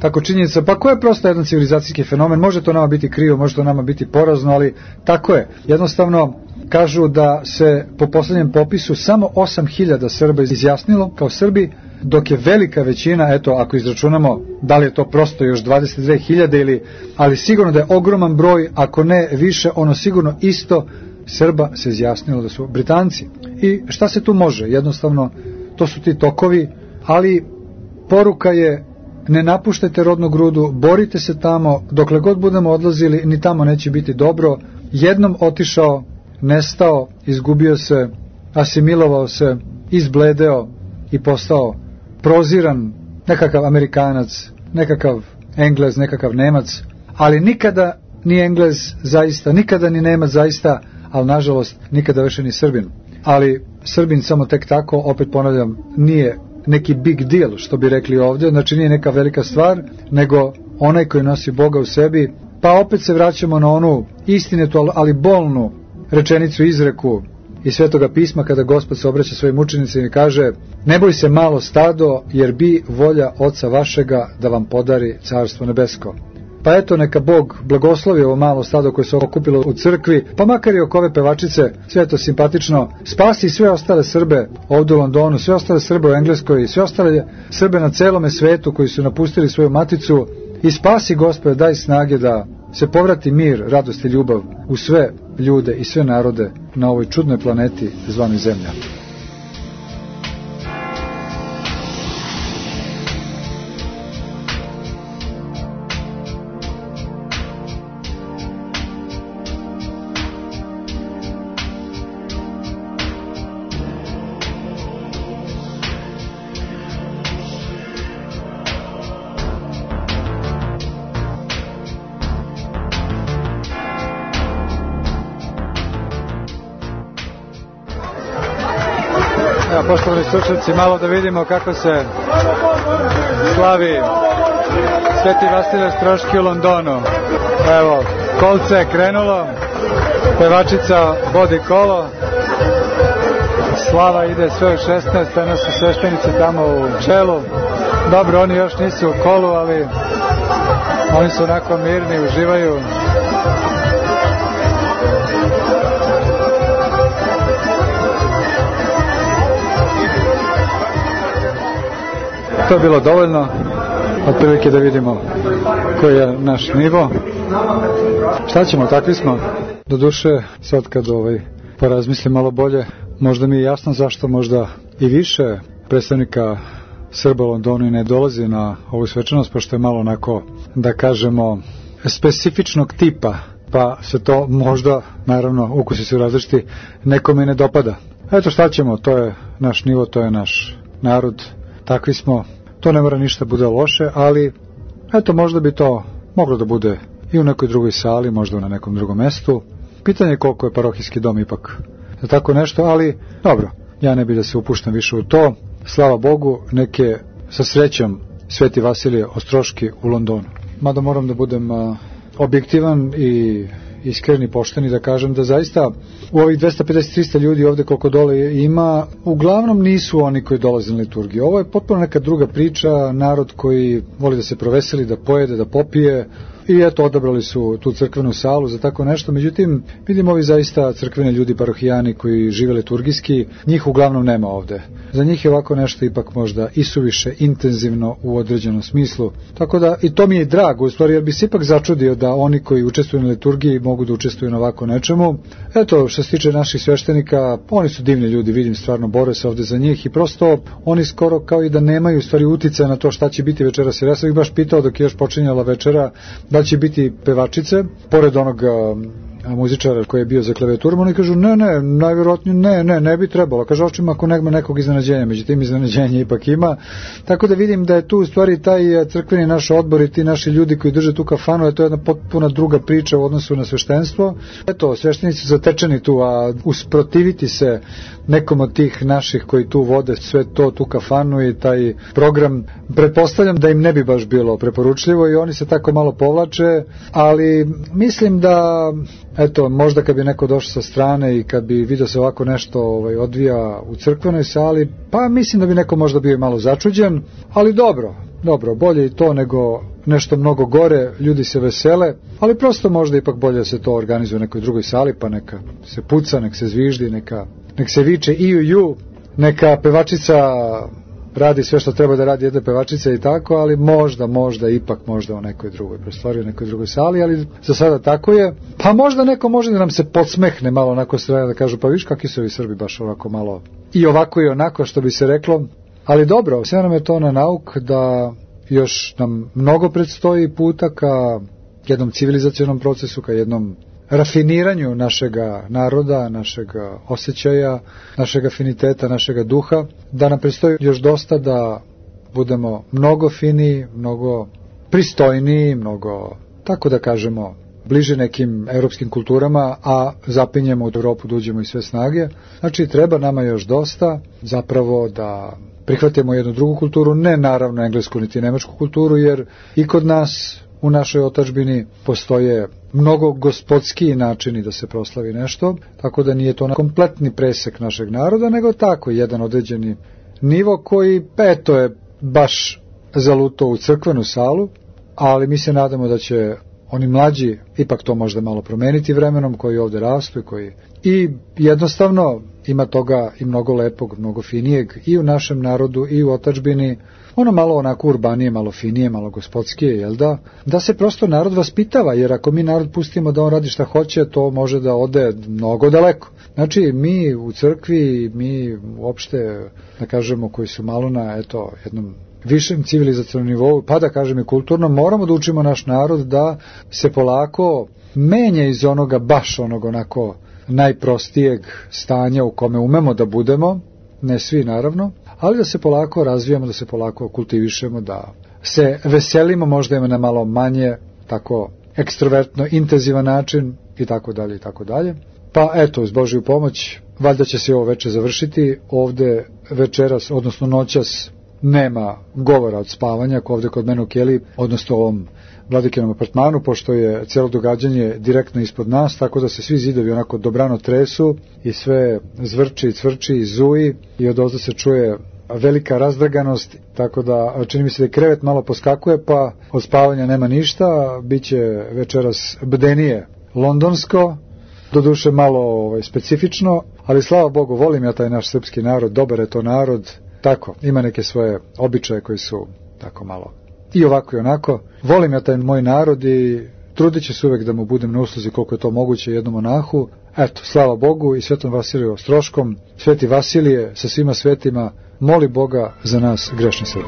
tako činjenica, pa koja je prosto jedan civilizacijski fenomen, može to nama biti krivo, može to nama biti porazno, ali tako je. Jednostavno, kažu da se po posljednjem popisu samo 8.000 Srba izjasnilo kao Srbi, dok je velika većina, eto, ako izračunamo da li je to prosto još 22.000 ali sigurno da je ogroman broj, ako ne više, ono sigurno isto Srba se izjasnilo da su Britanci. I šta se tu može? Jednostavno, to su ti tokovi, ali poruka je: ne napuštajte rodnu grudu, borite se tamo, dokle god budemo odlazili, ni tamo neće biti dobro. Jednom otišao, nestao, izgubio se, asimilovao se, izbledeo i postao proziran, nekakav Amerikanac, nekakav Englez, nekakav Nemac, ali nikada ni Englez zaista, nikada ni Nemac zaista, ali nažalost nikada više ni Srbin. Ali Srbin samo tek tako, opet ponavljam, nije neki big deal, što bi rekli ovdje, znači nije neka velika stvar, nego onaj koji nosi Boga u sebi. Pa opet se vraćamo na onu istinitu, ali bolnu rečenicu, izreku iz Svetoga pisma, kada Gospod se obraća svojim učenicima i kaže: ne boj se, malo stado, jer bi volja Oca vašega da vam podari Carstvo nebesko. Pa eto, neka Bog blagoslovi ovo malo stado koje se okupilo u crkvi, pa makar i oko ove pevačice, sve to simpatično, spasi sve ostale Srbe ovdje u Londonu, sve ostale Srbe u Engleskoj, sve ostale Srbe na celome svetu koji su napustili svoju maticu, i spasi, Gospode, daj snage da se povrati mir, radost i ljubav u sve ljude i sve narode na ovoj čudnoj planeti zvanoj Zemlja. Poštovani slušalci, malo da vidimo kako se slavi Sveti Vasilij Ostroški u Londonu. Evo, kolce je krenulo, pevačica vodi kolo, slava ide sve u 16, danas su sveštenici tamo u čelu. Dobro, oni još nisu u kolu, ali oni su onako mirni, uživaju. To je bilo dovoljno, otprilike da vidimo koji je naš nivo. Šta ćemo, takvi smo. Doduše, sad kad porazmislim malo bolje, možda mi je jasno zašto možda i više predstavnika Srba u Londonu i ne dolazi na ovu svečanost, pošto je malo onako, da kažemo, specifičnog tipa, pa se to možda, naravno, ukusi su različiti, nekome ne dopada. Eto, šta ćemo, to je naš nivo, to je naš narod, takvi smo. To ne mora ništa bude loše, ali eto, možda bi to moglo da bude i u nekoj drugoj sali, možda na nekom drugom mestu. Pitanje je koliko je parohijski dom ipak za tako nešto, ali dobro, ja ne bih da se upuštam više u to. Slava Bogu, neke sa srećom Sveti Vasilije Ostroški u Londonu. Mada moram da budem objektivan i iskren i pošten i da kažem da zaista u ovih 250-300 ljudi ovdje koliko dole ima, uglavnom nisu oni koji dolaze na liturgiju. Ovo je potpuno neka druga priča, narod koji voli da se proveseli, da pojede, da popije, i eto, odabrali su tu crkvenu salu za tako nešto. Međutim, vidimo ovi zaista crkveni ljudi, parohijani koji žive liturgijski, njih uglavnom nema ovde. Za njih je ovako nešto ipak možda isuviše intenzivno u određenom smislu. Tako da, i to mi je drago, u stvari, jer bi se ipak začudio da oni koji učestvuju na liturgiji mogu da učestvuju na ovako nečemu. Eto, što se tiče naših sveštenika, oni su divni ljudi, vidim, stvarno bore se ovde za njih i prosto oni skoro kao i da nemaju u stvari uticaja na to šta će biti večeras. Jer ja sam ih baš pitao dok je još počinjala večera da će biti pevačice, pored onog muzičara koji je bio za klaviaturom. Oni kažu ne, najvjerojatnije ne bi trebalo. Kaže, očima ako nema nekog iznenađenja, međutim iznenađenja ipak ima. Tako da vidim da je tu u stvari taj crkveni naš odbor i ti naši ljudi koji drže tu kafanu, je to jedna potpuno druga priča u odnosu na sveštenstvo. Eto, sveštenici zatečeni tu, a usprotiviti se nekom od tih naših koji tu vode sve to, tu kafanu i taj program, pretpostavljam da im ne bi baš bilo preporučljivo i oni se tako malo povlače, ali mislim da eto, možda kad bi neko došao sa strane i kad bi vidio se ovako nešto odvija u crkvenoj sali, pa mislim da bi neko možda bio malo začuđen, ali dobro, bolje i to nego nešto mnogo gore, ljudi se vesele, ali prosto možda ipak bolje da se to organizuje u nekoj drugoj sali, pa neka se puca, nek se zviždi, nek se viče iu, neka pevačica radi sve što treba da radi jedna pevačica i tako, ali možda ipak u nekoj drugoj prostoriji, u nekoj drugoj sali, ali za sada tako je. Pa možda neko može da nam se podsmehne malo onako strane, da kažu, pa viš kakvi su ovi Srbi baš ovako malo i ovako i onako, što bi se reklo. Ali dobro, sve nam je to na nauk da još nam mnogo predstoji puta ka jednom civilizacionom procesu, ka jednom rafiniranju našega naroda, našeg osjećaja, našeg afiniteta, našega duha, da nam predstoji još dosta da budemo mnogo finiji, mnogo pristojniji, mnogo, tako da kažemo, bliže nekim evropskim kulturama, a zapinjemo u Evropu da uđemo i sve snage. Znači, treba nama još dosta zapravo da prihvatimo jednu drugu kulturu, ne naravno englesku niti nemačku kulturu, jer i kod nas u našoj otadžbini postoje mnogo gospodskiji načini da se proslavi nešto, tako da nije to kompletni presek našeg naroda, nego tako jedan određeni nivo koji, eto je, baš zalutao u crkvenu salu, ali mi se nadamo da će oni mlađi ipak to možda malo promeniti vremenom, koji ovde rastu i koji... I jednostavno ima toga i mnogo lepog, mnogo finijeg i u našem narodu i u otadžbini, ono malo onako urbanije, malo finije, malo gospodskije, jel da se prosto narod vaspitava, jer ako mi narod pustimo da on radi šta hoće, to može da ode mnogo daleko. Znači, mi u crkvi, mi uopšte, da kažemo, koji su malo na, eto, jednom višem civilizacionom nivou, pa da kažem i kulturno, moramo da učimo naš narod da se polako menja iz onoga, baš onog onako najprostijeg stanja u kome umemo da budemo, ne svi naravno, ali da se polako razvijamo, da se polako kultivišemo, da se veselimo, možda ima na malo manje, tako ekstrovertno, intenzivan način i tako dalje i tako dalje. Pa eto, uz Božju pomoć, valjda će se ovo veče završiti. Ovde večeras, odnosno noćas, nema govora od spavanja, ovde kod mene u Keliji, odnosno ovom Vladikinom apartmanu, pošto je cijelo događanje direktno ispod nas, tako da se svi zidovi onako dobrano tresu i sve zvrči, cvrči i zuji i odozdo se čuje velika razdraganost, tako da čini mi se da je krevet malo poskakuje, pa od spavanja nema ništa, bit će večeras bdenije londonsko, doduše malo specifično, ali slava Bogu, volim ja taj naš srpski narod, dobar je to narod, tako, ima neke svoje običaje koji su tako malo i ovako i onako. Volim ja taj moj narod i trudit ću se uvek da mu budem na usluzi koliko je to moguće jednom monahu. Eto, slava Bogu i Svetom Vasiliju Ostroškom. Sveti Vasilije sa svima svetima, moli Boga za nas grešne Srbe.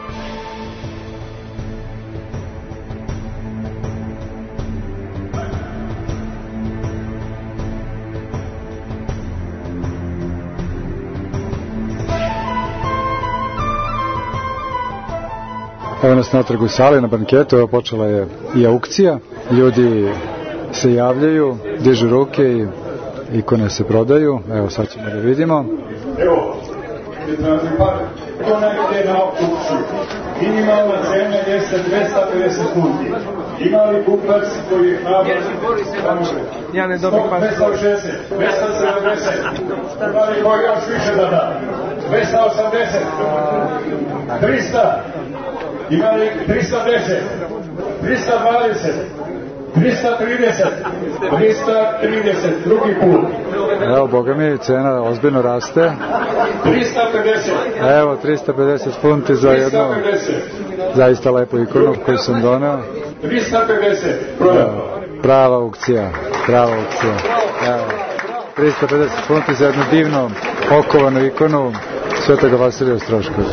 Evo nas natrag u sali na banketu, evo počela je i aukcija, ljudi se javljaju, dižu ruke i ikone se prodaju, evo sad ćemo da vidimo. Evo, ikona ide na aukciju, minimalna cena jeste 250 funti, ima li kupac koji je hrabar, ja ne dobim 260, 270, ima li koji još više da da, 280, 300, ima li 310, 320, 330, 330, drugi put. Evo, boga mi, cena ozbiljno raste. 350. Evo, 350 funti za jednu zaista lepu ikonu koju sam doneo. 350, prodato. Prava aukcija, prava aukcija. Evo, 350 funti za jednu divnu okovanu ikonu Svetoga Vasilija Ostroškog.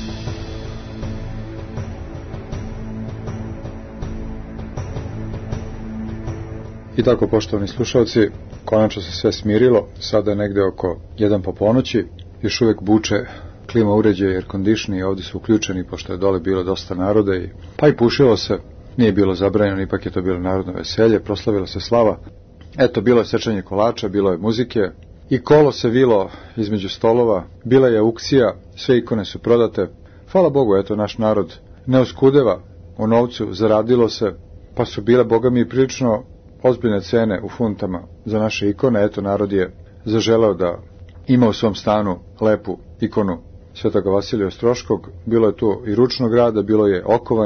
I tako, poštovani slušalci, konačno se sve smirilo, sada je negde oko 1 po ponoći, još uvek buče klima uređaje i air conditioning, ovdje su uključeni, pošto je dole bilo dosta naroda, pa i pušilo se, nije bilo zabranjeno, ipak je to bilo narodno veselje, proslavila se slava, eto, bilo je sečanje kolača, bilo je muzike, i kolo se vilo između stolova, bila je aukcija, sve ikone su prodate, hvala Bogu, eto, naš narod ne oskudeva u novcu, zaradilo se, pa su bile, boga mi, prilično ozbiljne cene u funtama za naše ikone. Eto, narod je zaželeo da ima u svom stanu lepu ikonu Svetoga Vasilija Ostroškog. Bilo je tu i ručnog rada, bilo je okovanih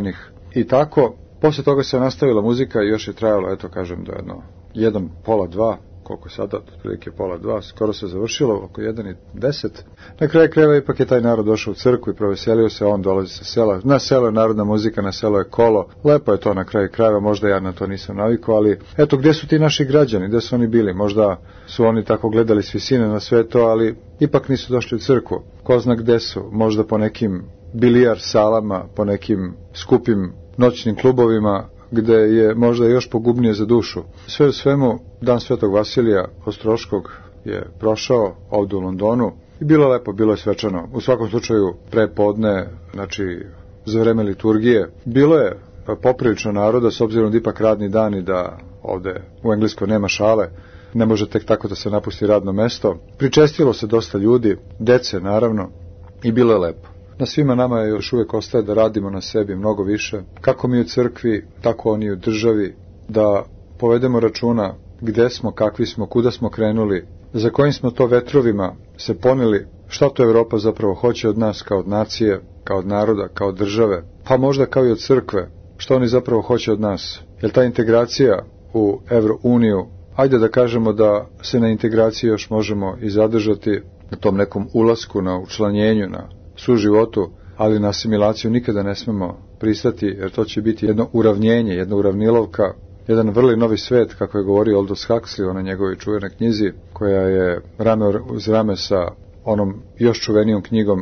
I tako, posle toga se nastavila muzika i još je trajalo, eto kažem, do jedno, 1:30, koliko je sada, otprilike 1:30, skoro se završilo, oko 1:10. Na kraju krajeva ipak je taj narod došao u crkvu i proveselio se, on dolazi sa sela. Na selo je narodna muzika, na selo je kolo. Lepo je to na kraju krajeva, možda ja na to nisam navikao, ali eto, gdje su ti naši građani, gdje su oni bili? Možda su oni tako gledali s visine na sve to, ali ipak nisu došli u crkvu. Ko zna gde su? Možda po nekim bilijar salama, po nekim skupim noćnim klubovima, gde je možda još pogubnije za dušu. Sve u svemu, dan Svetog Vasilija Ostroškog je prošao ovdje u Londonu i bilo je lepo, bilo je svečano. U svakom slučaju, pre podne, znači za vreme liturgije, bilo je poprilično naroda, s obzirom da ipak radni dan i da ovdje u Engleskoj nema šale, ne može tek tako da se napusti radno mesto. Pričestilo se dosta ljudi, dece naravno, i bilo je lepo. Na svima nama je još uvijek ostaje da radimo na sebi mnogo više, kako mi u crkvi, tako oni u državi, da povedemo računa gde smo, kakvi smo, kuda smo krenuli, za kojim smo to vetrovima se poneli, šta to Evropa zapravo hoće od nas kao od nacije, kao od naroda, kao od države, pa možda kao i od crkve, šta oni zapravo hoće od nas. Jer ta integracija u Evrouniju, ajde da kažemo da se na integraciji još možemo i zadržati, na tom nekom ulasku, na učlanjenju, na suživotu, ali na asimilaciju nikada ne smemo pristati, jer to će biti jedno uravnjenje, jedna uravnilovka, jedan vrli novi svet, kako je govorio Aldous Huxley, ona njegovoj čuvenoj knjizi, koja je rame uz rame sa onom još čuvenijom knjigom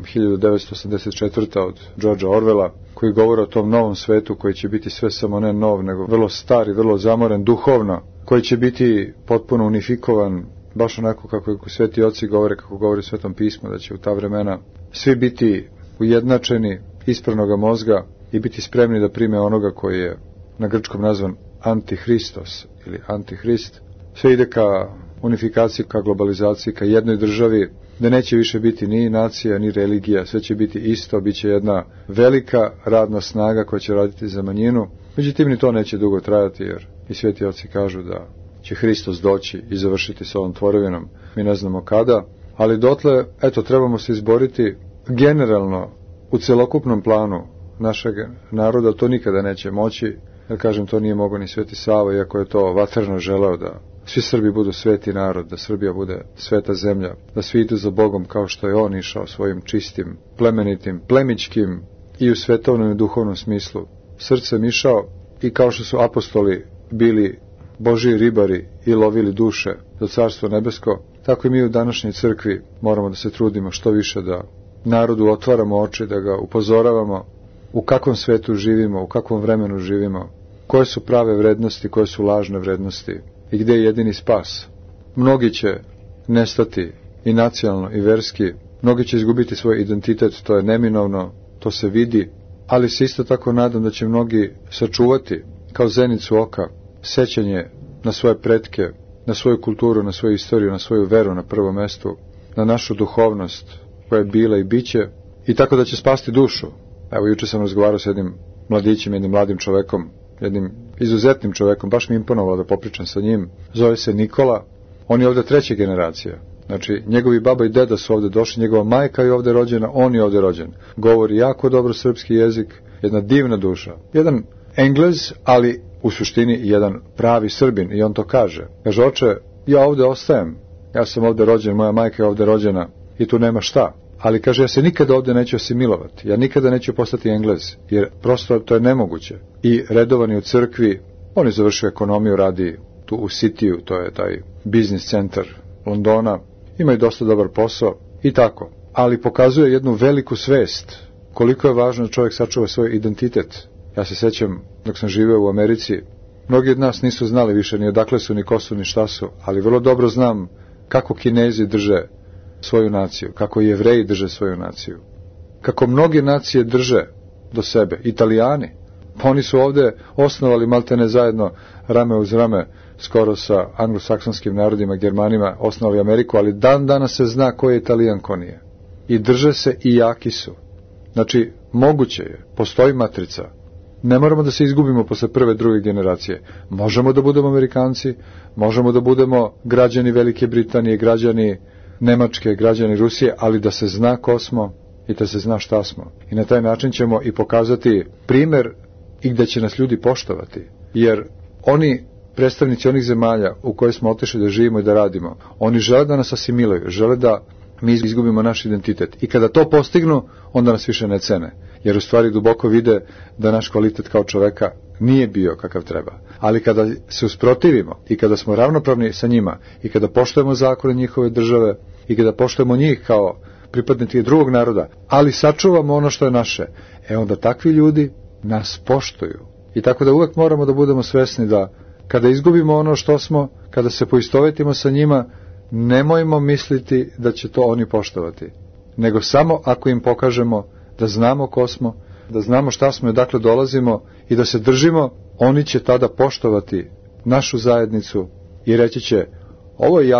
1984. od Georgea Orwella, koji govori o tom novom svetu koji će biti sve samo ne nov, nego vrlo star i vrlo zamoren duhovno, koji će biti potpuno unifikovan, baš onako kako sveti oci govore, kako govori u Svetom pismu, da će u ta vremena svi biti ujednačeni, ispravnoga mozga i biti spremni da prime onoga koji je na grčkom nazvan Antihristos ili Antihrist. Sve ide ka unifikaciji, ka globalizaciji, ka jednoj državi, da neće više biti ni nacija, ni religija, sve će biti isto, bit će jedna velika radna snaga koja će raditi za manjinu. Međutim, ni to neće dugo trajati, jer i sveti oci kažu da će Hristos doći i završiti s ovom tvorevinom. Mi ne znamo kada, ali dotle, eto, trebamo se izboriti generalno u celokupnom planu našeg naroda. To nikada neće moći, jer kažem, to nije mogao ni Sveti Sava, iako je to vatrno želeo da svi Srbi budu sveti narod, da Srbija bude sveta zemlja, da svi idu za Bogom kao što je on išao svojim čistim, plemenitim, plemićkim i u svetovnom i duhovnom smislu srcem išao, i kao što su apostoli bili Božji ribari i lovili duše za Carstvo nebesko, tako i mi u današnjoj crkvi moramo da se trudimo što više da narodu otvaramo oči, da ga upozoravamo u kakvom svetu živimo, u kakvom vremenu živimo, koje su prave vrednosti, koje su lažne vrednosti i gdje je jedini spas. Mnogi će nestati i nacionalno i verski, mnogi će izgubiti svoj identitet, to je neminovno, to se vidi, ali se isto tako nadam da će mnogi sačuvati kao zenicu oka sećanje na svoje pretke, na svoju kulturu, na svoju istoriju, na svoju veru na prvom mestu, na našu duhovnost koja je bila i biće, i tako da će spasti dušu. Evo, juče sam razgovarao s jednim mladićem, jednim mladim čovekom, jednim izuzetnim čovekom, baš mi imponovalo da popričam sa njim. Zove se Nikola, on je ovdje 3. generacija. Znači, njegovi baba i deda su ovdje došli, njegova majka je ovdje rođena, on je ovdje rođen. Govori jako dobro srpski jezik, jedna divna duša. Jedan Englez, ali u suštini jedan pravi Srbin, i on to kaže. Kaže, oče, ja ovdje ostajem, ja sam ovdje rođen, moja majka je ovdje rođena i tu nema šta. Ali kaže, ja se nikada ovdje neću asimilovati, ja nikada neću postati Englez, jer prosto to je nemoguće. I redovan je u crkvi, on je završio ekonomiju, radi tu u Cityu, to je taj biznis centar Londona, ima i dosta dobar posao i tako. Ali pokazuje jednu veliku svest, koliko je važno da čovjek sačuva svoj identitet. Ja se sjećam, dok sam živio u Americi, mnogi od nas nisu znali više ni odakle su, ni ko su, ni šta su, ali vrlo dobro znam kako Kinezi drže svoju naciju, kako Jevreji drže svoju naciju, kako mnoge nacije drže do sebe, Italijani, pa oni su ovdje osnovali maltene zajedno, rame uz rame, skoro sa anglosaksonskim narodima, Germanima, osnovali Ameriku, ali dan danas se zna ko je Italijan, ko nije. I drže se i jaki su. Znači, moguće je, postoji matrica. Ne moramo da se izgubimo posle prve, druge generacije. Možemo da budemo Amerikanci, možemo da budemo građani Velike Britanije, građani Nemačke, građani Rusije, ali da se zna ko smo i da se zna šta smo. I na taj način ćemo i pokazati primer i gde će nas ljudi poštovati. Jer oni, predstavnici onih zemalja u koje smo otišli da živimo i da radimo, oni žele da nas asimilaju, žele da mi izgubimo naš identitet. I kada to postignu, onda nas više ne cene. Jer u stvari duboko vide da naš kvalitet kao čoveka nije bio kakav treba. Ali kada se usprotivimo i kada smo ravnopravni sa njima i kada poštujemo zakone njihove države i kada poštujemo njih kao pripadnike drugog naroda, ali sačuvamo ono što je naše, onda takvi ljudi nas poštuju. I tako da uvek moramo da budemo svesni da kada izgubimo ono što smo, kada se poistovetimo sa njima, nemojmo misliti da će to oni poštovati, nego samo ako im pokažemo da znamo ko smo, da znamo šta smo i odakle dolazimo i da se držimo, oni će tada poštovati našu zajednicu i reći će, ovo je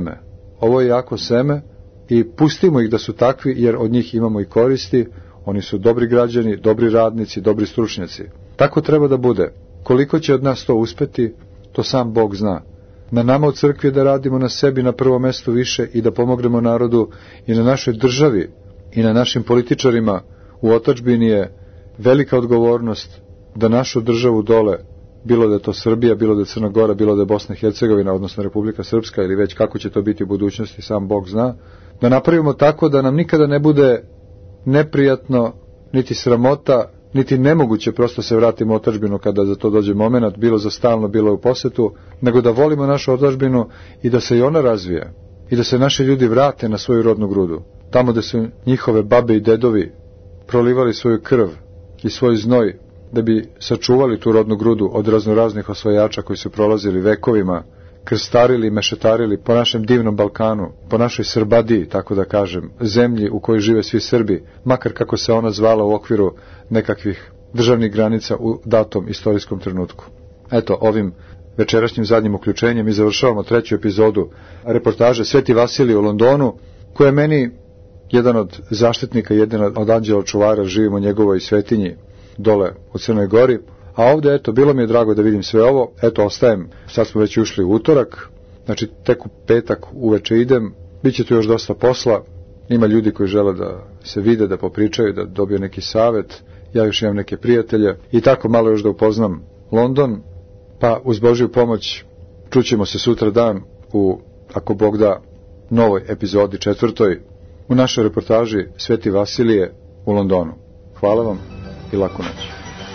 jako seme i pustimo ih da su takvi, jer od njih imamo i koristi, oni su dobri građani, dobri radnici, dobri stručnjaci. Tako treba da bude. Koliko će od nas to uspeti, to sam Bog zna. Na nama u crkvi da radimo na sebi na prvo mesto više i da pomognemo narodu i na našoj državi i na našim političarima u otadžbini je velika odgovornost da našu državu dole, bilo da je to Srbija, bilo da je Crna Gora, bilo da je Bosna i Hercegovina, odnosno Republika Srpska ili već kako će to biti u budućnosti, sam Bog zna, da napravimo tako da nam nikada ne bude neprijatno, niti sramota, niti nemoguće prosto se vratimo u otadžbinu kada za to dođe moment, bilo za stalno, bilo u posetu, nego da volimo našu otadžbinu i da se i ona razvije i da se naši ljudi vrate na svoju rodnu grudu, tamo gde su njihove babe i dedovi prolivali svoju krv i svoj znoj da bi sačuvali tu rodnu grudu od raznoraznih osvajača koji su prolazili vekovima, krstarili i mešetarili po našem divnom Balkanu, po našoj Srbadiji, tako da kažem, zemlji u kojoj žive svi Srbi, makar kako se ona zvala u okviru nekakvih državnih granica u datom istorijskom trenutku. Eto, ovim večerašnjim zadnjim uključenjem mi završavamo 3. epizodu reportaže Sveti Vasilije u Londonu, koja je meni jedan od zaštitnika, jedan od anđela čuvara, živimo u njegovoj svetinji dole u Crnoj Gori. A ovde, eto, bilo mi je drago da vidim sve ovo, eto, ostajem, sad smo već ušli u utorak, znači tek u petak uveče idem, bit će tu još dosta posla, ima ljudi koji žele da se vide, da popričaju, da dobiju neki savet, ja još imam neke prijatelje i tako malo još da upoznam London, pa uz Božju pomoć čućemo se sutra dan u, ako Bog da, novoj epizodi 4. u našoj reportaži Sveti Vasilije u Londonu. Hvala vam i laku noć.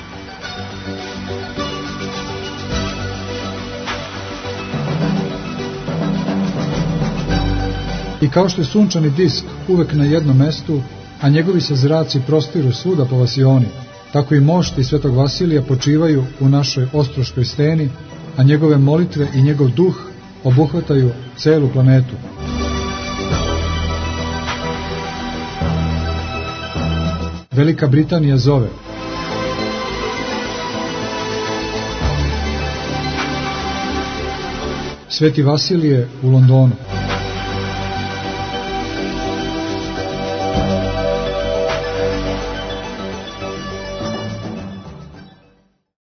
I kao što je sunčani disk uvek na jednom mestu, a njegovi se zraci prostiru svuda po vasioni, tako i mošti Svetog Vasilija počivaju u našoj Ostroškoj steni, a njegove molitve i njegov duh obuhvataju celu planetu. Velika Britanija zove. Sveti Vasilije u Londonu.